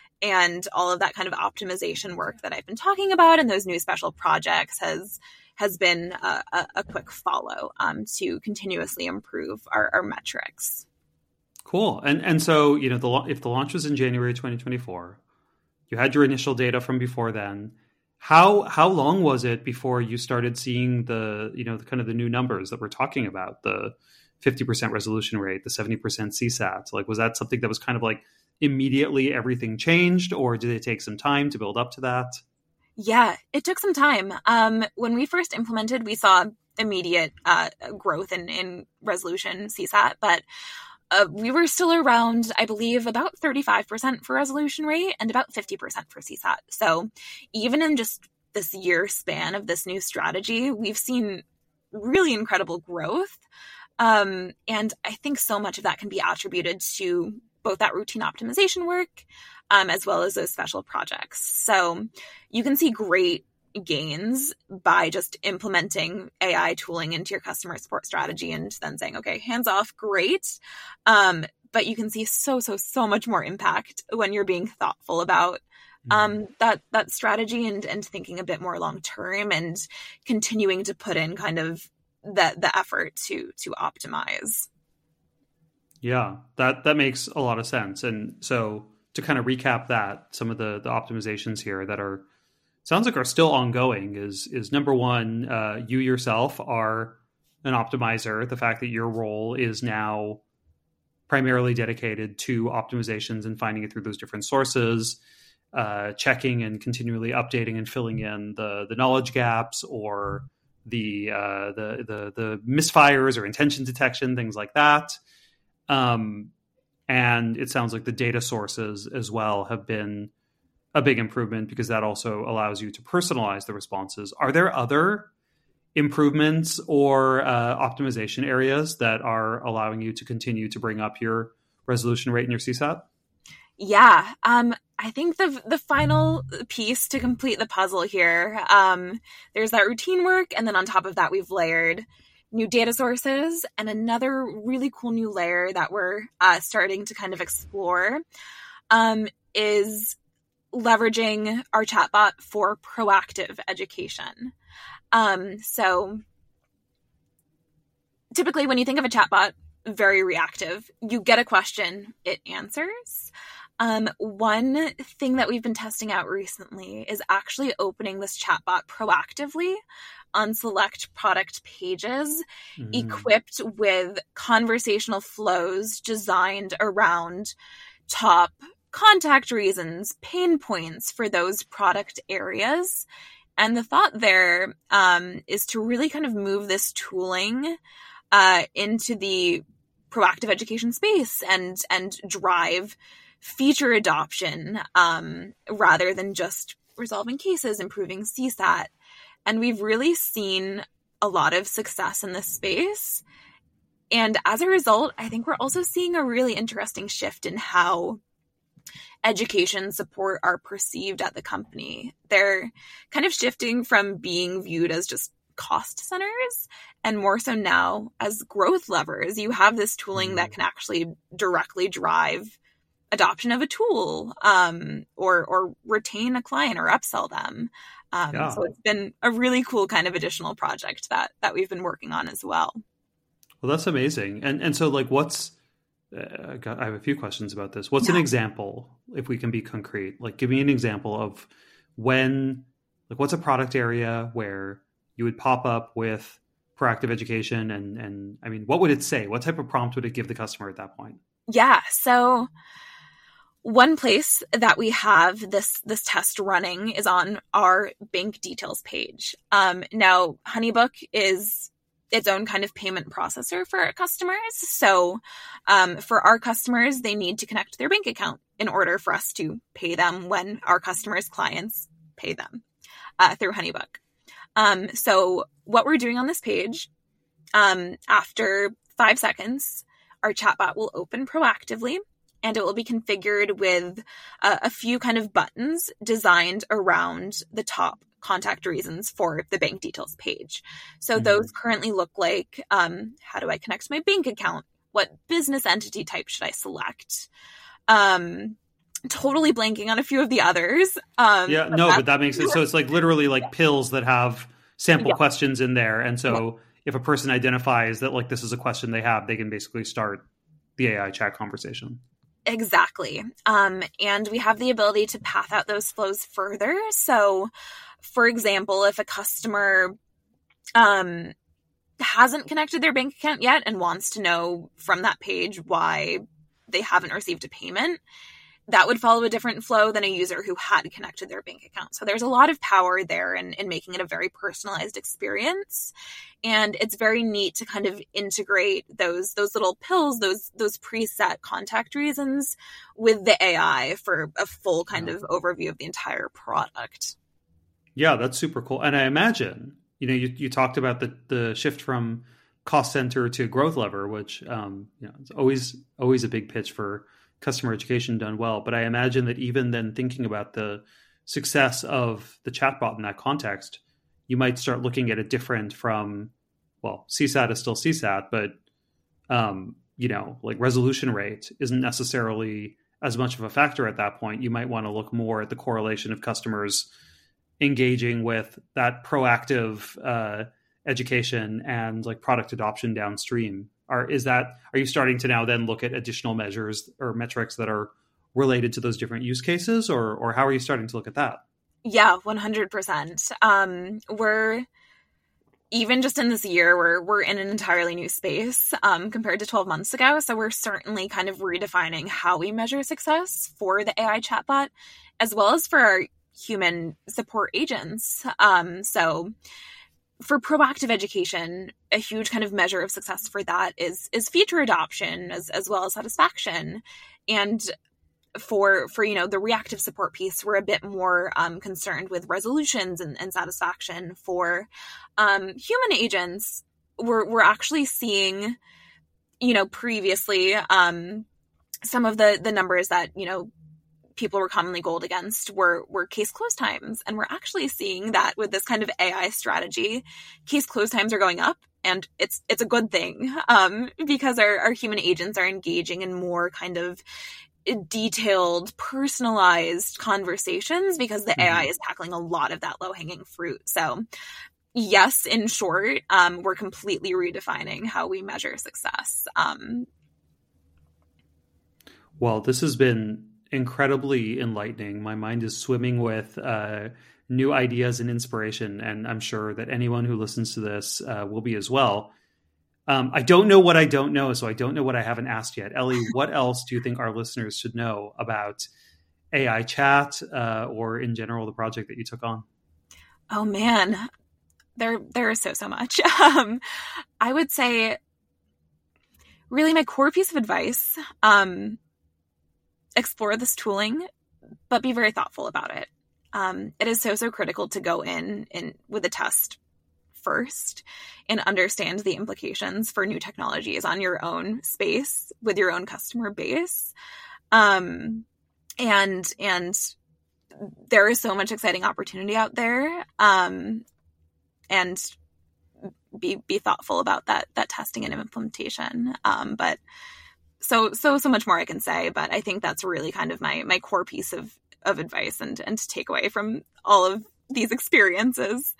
and all of that kind of optimization work that I've been talking about. And those new special projects has has been a, a, a quick follow um, to continuously improve our, our metrics. Cool. And and so, you know, the if the launch was in January twenty twenty-four, you had your initial data from before then. How how long was it before you started seeing the, you know, the kind of the new numbers that we're talking about, the fifty percent resolution rate, the seventy percent C SAT? Like, was that something that was kind of like immediately everything changed, or did it take some time to build up to that? Yeah, it took some time. Um, when we first implemented, we saw immediate uh, growth in, in resolution C SAT, but Uh, we were still around, I believe, about thirty-five percent for resolution rate and about fifty percent for C SAT. So even in just this year span of this new strategy, we've seen really incredible growth. Um, and I think so much of that can be attributed to both that routine optimization work um, as well as those special projects. So you can see great gains by just implementing A I tooling into your customer support strategy and then saying, okay, hands off, great. Um, but you can see so, so, so much more impact when you're being thoughtful about um, that, that strategy and, and thinking a bit more long-term and continuing to put in kind of the, the effort to, to optimize. Yeah, that, that makes a lot of sense. And so to kind of recap that, some of the, the optimizations here that are sounds like are still ongoing is, is number one, uh, you yourself are an optimizer. The fact that your role is now primarily dedicated to optimizations and finding it through those different sources, uh, checking and continually updating and filling in the, the knowledge gaps or the, uh, the, the, the misfires or intention detection, things like that. Um, and it sounds like the data sources as well have been a big improvement because that also allows you to personalize the responses. Are there other improvements or uh, optimization areas that are allowing you to continue to bring up your resolution rate and your C SAT? Yeah, um, I think the the final piece to complete the puzzle here, um, there's that routine work, and then on top of that, we've layered new data sources. And another really cool new layer that we're uh, starting to kind of explore um, is leveraging our chatbot for proactive education. Um, so typically when you think of a chatbot, very reactive, you get a question, it answers. Um, one thing that we've been testing out recently is actually opening this chatbot proactively on select product pages, mm. equipped with conversational flows designed around top contact reasons, pain points for those product areas. And the thought there um, is to really kind of move this tooling uh, into the proactive education space and and drive feature adoption um, rather than just resolving cases, improving C SAT. And we've really seen a lot of success in this space. And as a result, I think we're also seeing a really interesting shift in how education support are perceived at the company. They're kind of shifting from being viewed as just cost centers and more so now as growth levers. You have this tooling that can actually directly drive adoption of a tool um, or or retain a client or upsell them. Um, yeah. So it's been a really cool kind of additional project that that we've been working on as well. Well, that's amazing. And and so like what's, uh, I have a few questions about this. What's yeah. an example, if we can be concrete? Like give me an example of when, like what's a product area where you would pop up with proactive education and, and I mean, what would it say? What type of prompt would it give the customer at that point? Yeah. So one place that we have this this test running is on our bank details page. Um, now, Honeybook is its own kind of payment processor for our customers. So um, for our customers, they need to connect their bank account in order for us to pay them when our customers' clients pay them uh, through Honeybook. Um, so what we're doing on this page, um, after five seconds, our chatbot will open proactively. And it will be configured with uh, a few kind of buttons designed around the top contact reasons for the bank details page. So mm-hmm. those currently look like, um, how do I connect my bank account? What business entity type should I select? Um, totally blanking on a few of the others. Um, yeah, but no, but that makes sense. So it's like literally like yeah. pills that have sample yeah. questions in there. And so yeah. if a person identifies that like this is a question they have, they can basically start the A I chat conversation. Exactly. Um, and we have the ability to path out those flows further. So, for example, if a customer um, hasn't connected their bank account yet and wants to know from that page why they haven't received a payment, that would follow a different flow than a user who had connected their bank account. So there's a lot of power there in, in making it a very personalized experience. And it's very neat to kind of integrate those those little pills, those those preset contact reasons with the A I for a full kind of overview of the entire product. Yeah, that's super cool. And I imagine, you know, you, you talked about the the shift from cost center to growth lever, which um, you know, it's always always a big pitch for customer education done well. But I imagine that even then thinking about the success of the chatbot in that context, you might start looking at it different from, well, C SAT is still C SAT, but, um, you know, like resolution rate isn't necessarily as much of a factor at that point. You might want to look more at the correlation of customers engaging with that proactive uh, education and like product adoption downstream. Are, is that, are you starting to now then look at additional measures or metrics that are related to those different use cases, or or how are you starting to look at that? Yeah, one hundred percent. Um, we're, even just in this year, we're, we're in an entirely new space um, compared to twelve months ago. So we're certainly kind of redefining how we measure success for the A I chatbot, as well as for our human support agents. Um, so for proactive education, a huge kind of measure of success for that is is feature adoption as, as well as satisfaction. And for, for, you know, the reactive support piece, we're a bit more um, concerned with resolutions and, and satisfaction. For um, human agents, we're, we're actually seeing, you know, previously um, some of the, the numbers that, you know, people were commonly goaled against were, were case close times. And we're actually seeing that with this kind of A I strategy, case close times are going up and it's it's a good thing um, because our, our human agents are engaging in more kind of detailed, personalized conversations because the mm-hmm. A I is tackling a lot of that low-hanging fruit. So yes, in short, um, we're completely redefining how we measure success. Um, well, this has been incredibly enlightening. My mind is swimming with uh, new ideas and inspiration, and I'm sure that anyone who listens to this uh, will be as well. Um, I don't know what I don't know, so I don't know what I haven't asked yet. Ellie, what else do you think our listeners should know about A I chat uh, or in general the project that you took on? Oh man, there there is so so much. Um, I would say, really, my core piece of advice: um, explore this tooling, but be very thoughtful about it. Um, it is so so critical to go in in with a test first and understand the implications for new technologies on your own space with your own customer base. Um, and, and there is so much exciting opportunity out there. Um, and be, be thoughtful about that, that testing and implementation. Um, but so, so, so much more I can say, but I think that's really kind of my, my core piece of, of advice and, and to take away from all of these experiences.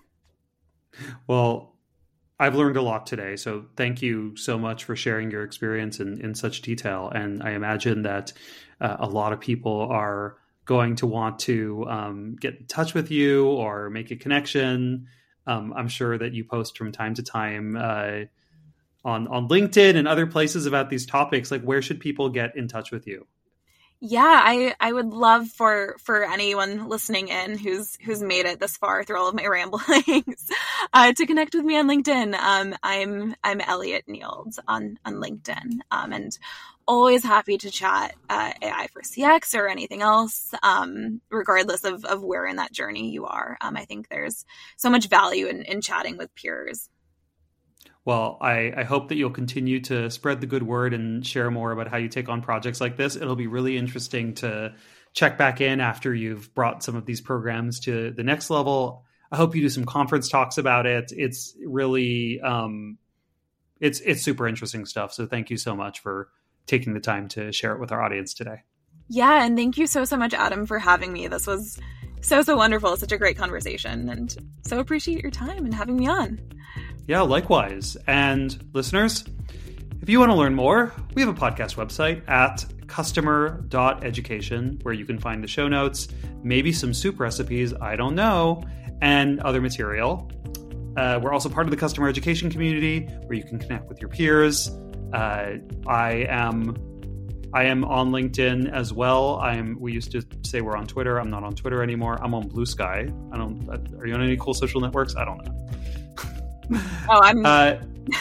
Well, I've learned a lot today, so thank you so much for sharing your experience in, in such detail. And I imagine that uh, a lot of people are going to want to um, get in touch with you or make a connection. Um, I'm sure that you post from time to time uh, on, on LinkedIn and other places about these topics. Like, where should people get in touch with you? Yeah, I, I would love for, for anyone listening in who's who's made it this far through all of my ramblings uh, to connect with me on LinkedIn. Um, I'm I'm Elliot Nield on on LinkedIn, um, and always happy to chat uh, A I for C X or anything else, um, regardless of of where in that journey you are. Um, I think there's so much value in, in chatting with peers. Well, I, I hope that you'll continue to spread the good word and share more about how you take on projects like this. It'll be really interesting to check back in after you've brought some of these programs to the next level. I hope you do some conference talks about it. It's really, um, it's it's super interesting stuff. So thank you so much for taking the time to share it with our audience today. Yeah, and thank you so, so much, Adam, for having me. This was so, so wonderful. Such a great conversation, and so appreciate your time and having me on. Yeah, likewise. And listeners, if you want to learn more, we have a podcast website at customer dot education where you can find the show notes, maybe some soup recipes, I don't know, and other material. Uh, we're also part of the customer education community where you can connect with your peers. Uh, I am I am on LinkedIn as well. I'm. We used to say we're on Twitter. I'm not on Twitter anymore. I'm on Blue Sky. I don't. Are you on any cool social networks? I don't know. Oh, I'm uh,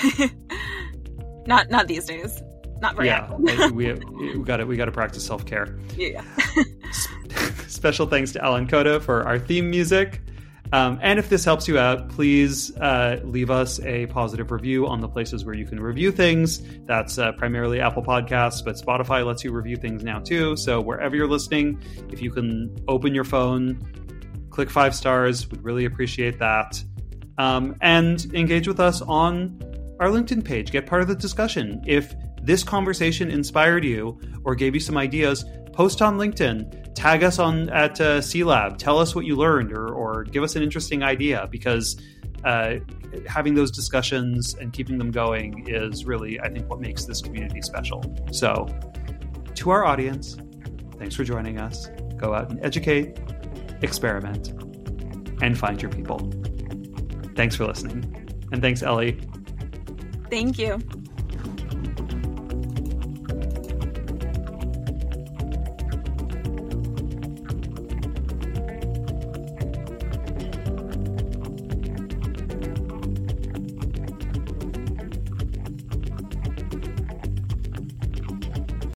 not not these days. Not very. Yeah, active. we we got to we got to practice self care. Yeah. Special thanks to Alan Coda for our theme music. Um, and if this helps you out, please uh, leave us a positive review on the places where you can review things. That's uh, primarily Apple Podcasts, but Spotify lets you review things now too. So wherever you're listening, if you can open your phone, click five stars, we'd really appreciate that. Um, and engage with us on our LinkedIn page. Get part of the discussion. If this conversation inspired you or gave you some ideas, post on LinkedIn. Tag us on at uh, C Lab. Tell us what you learned, or or give us an interesting idea, because uh, having those discussions and keeping them going is really, I think, what makes this community special. So, to our audience, thanks for joining us. Go out and educate, experiment, and find your people. Thanks for listening. And thanks, Ellie. Thank you.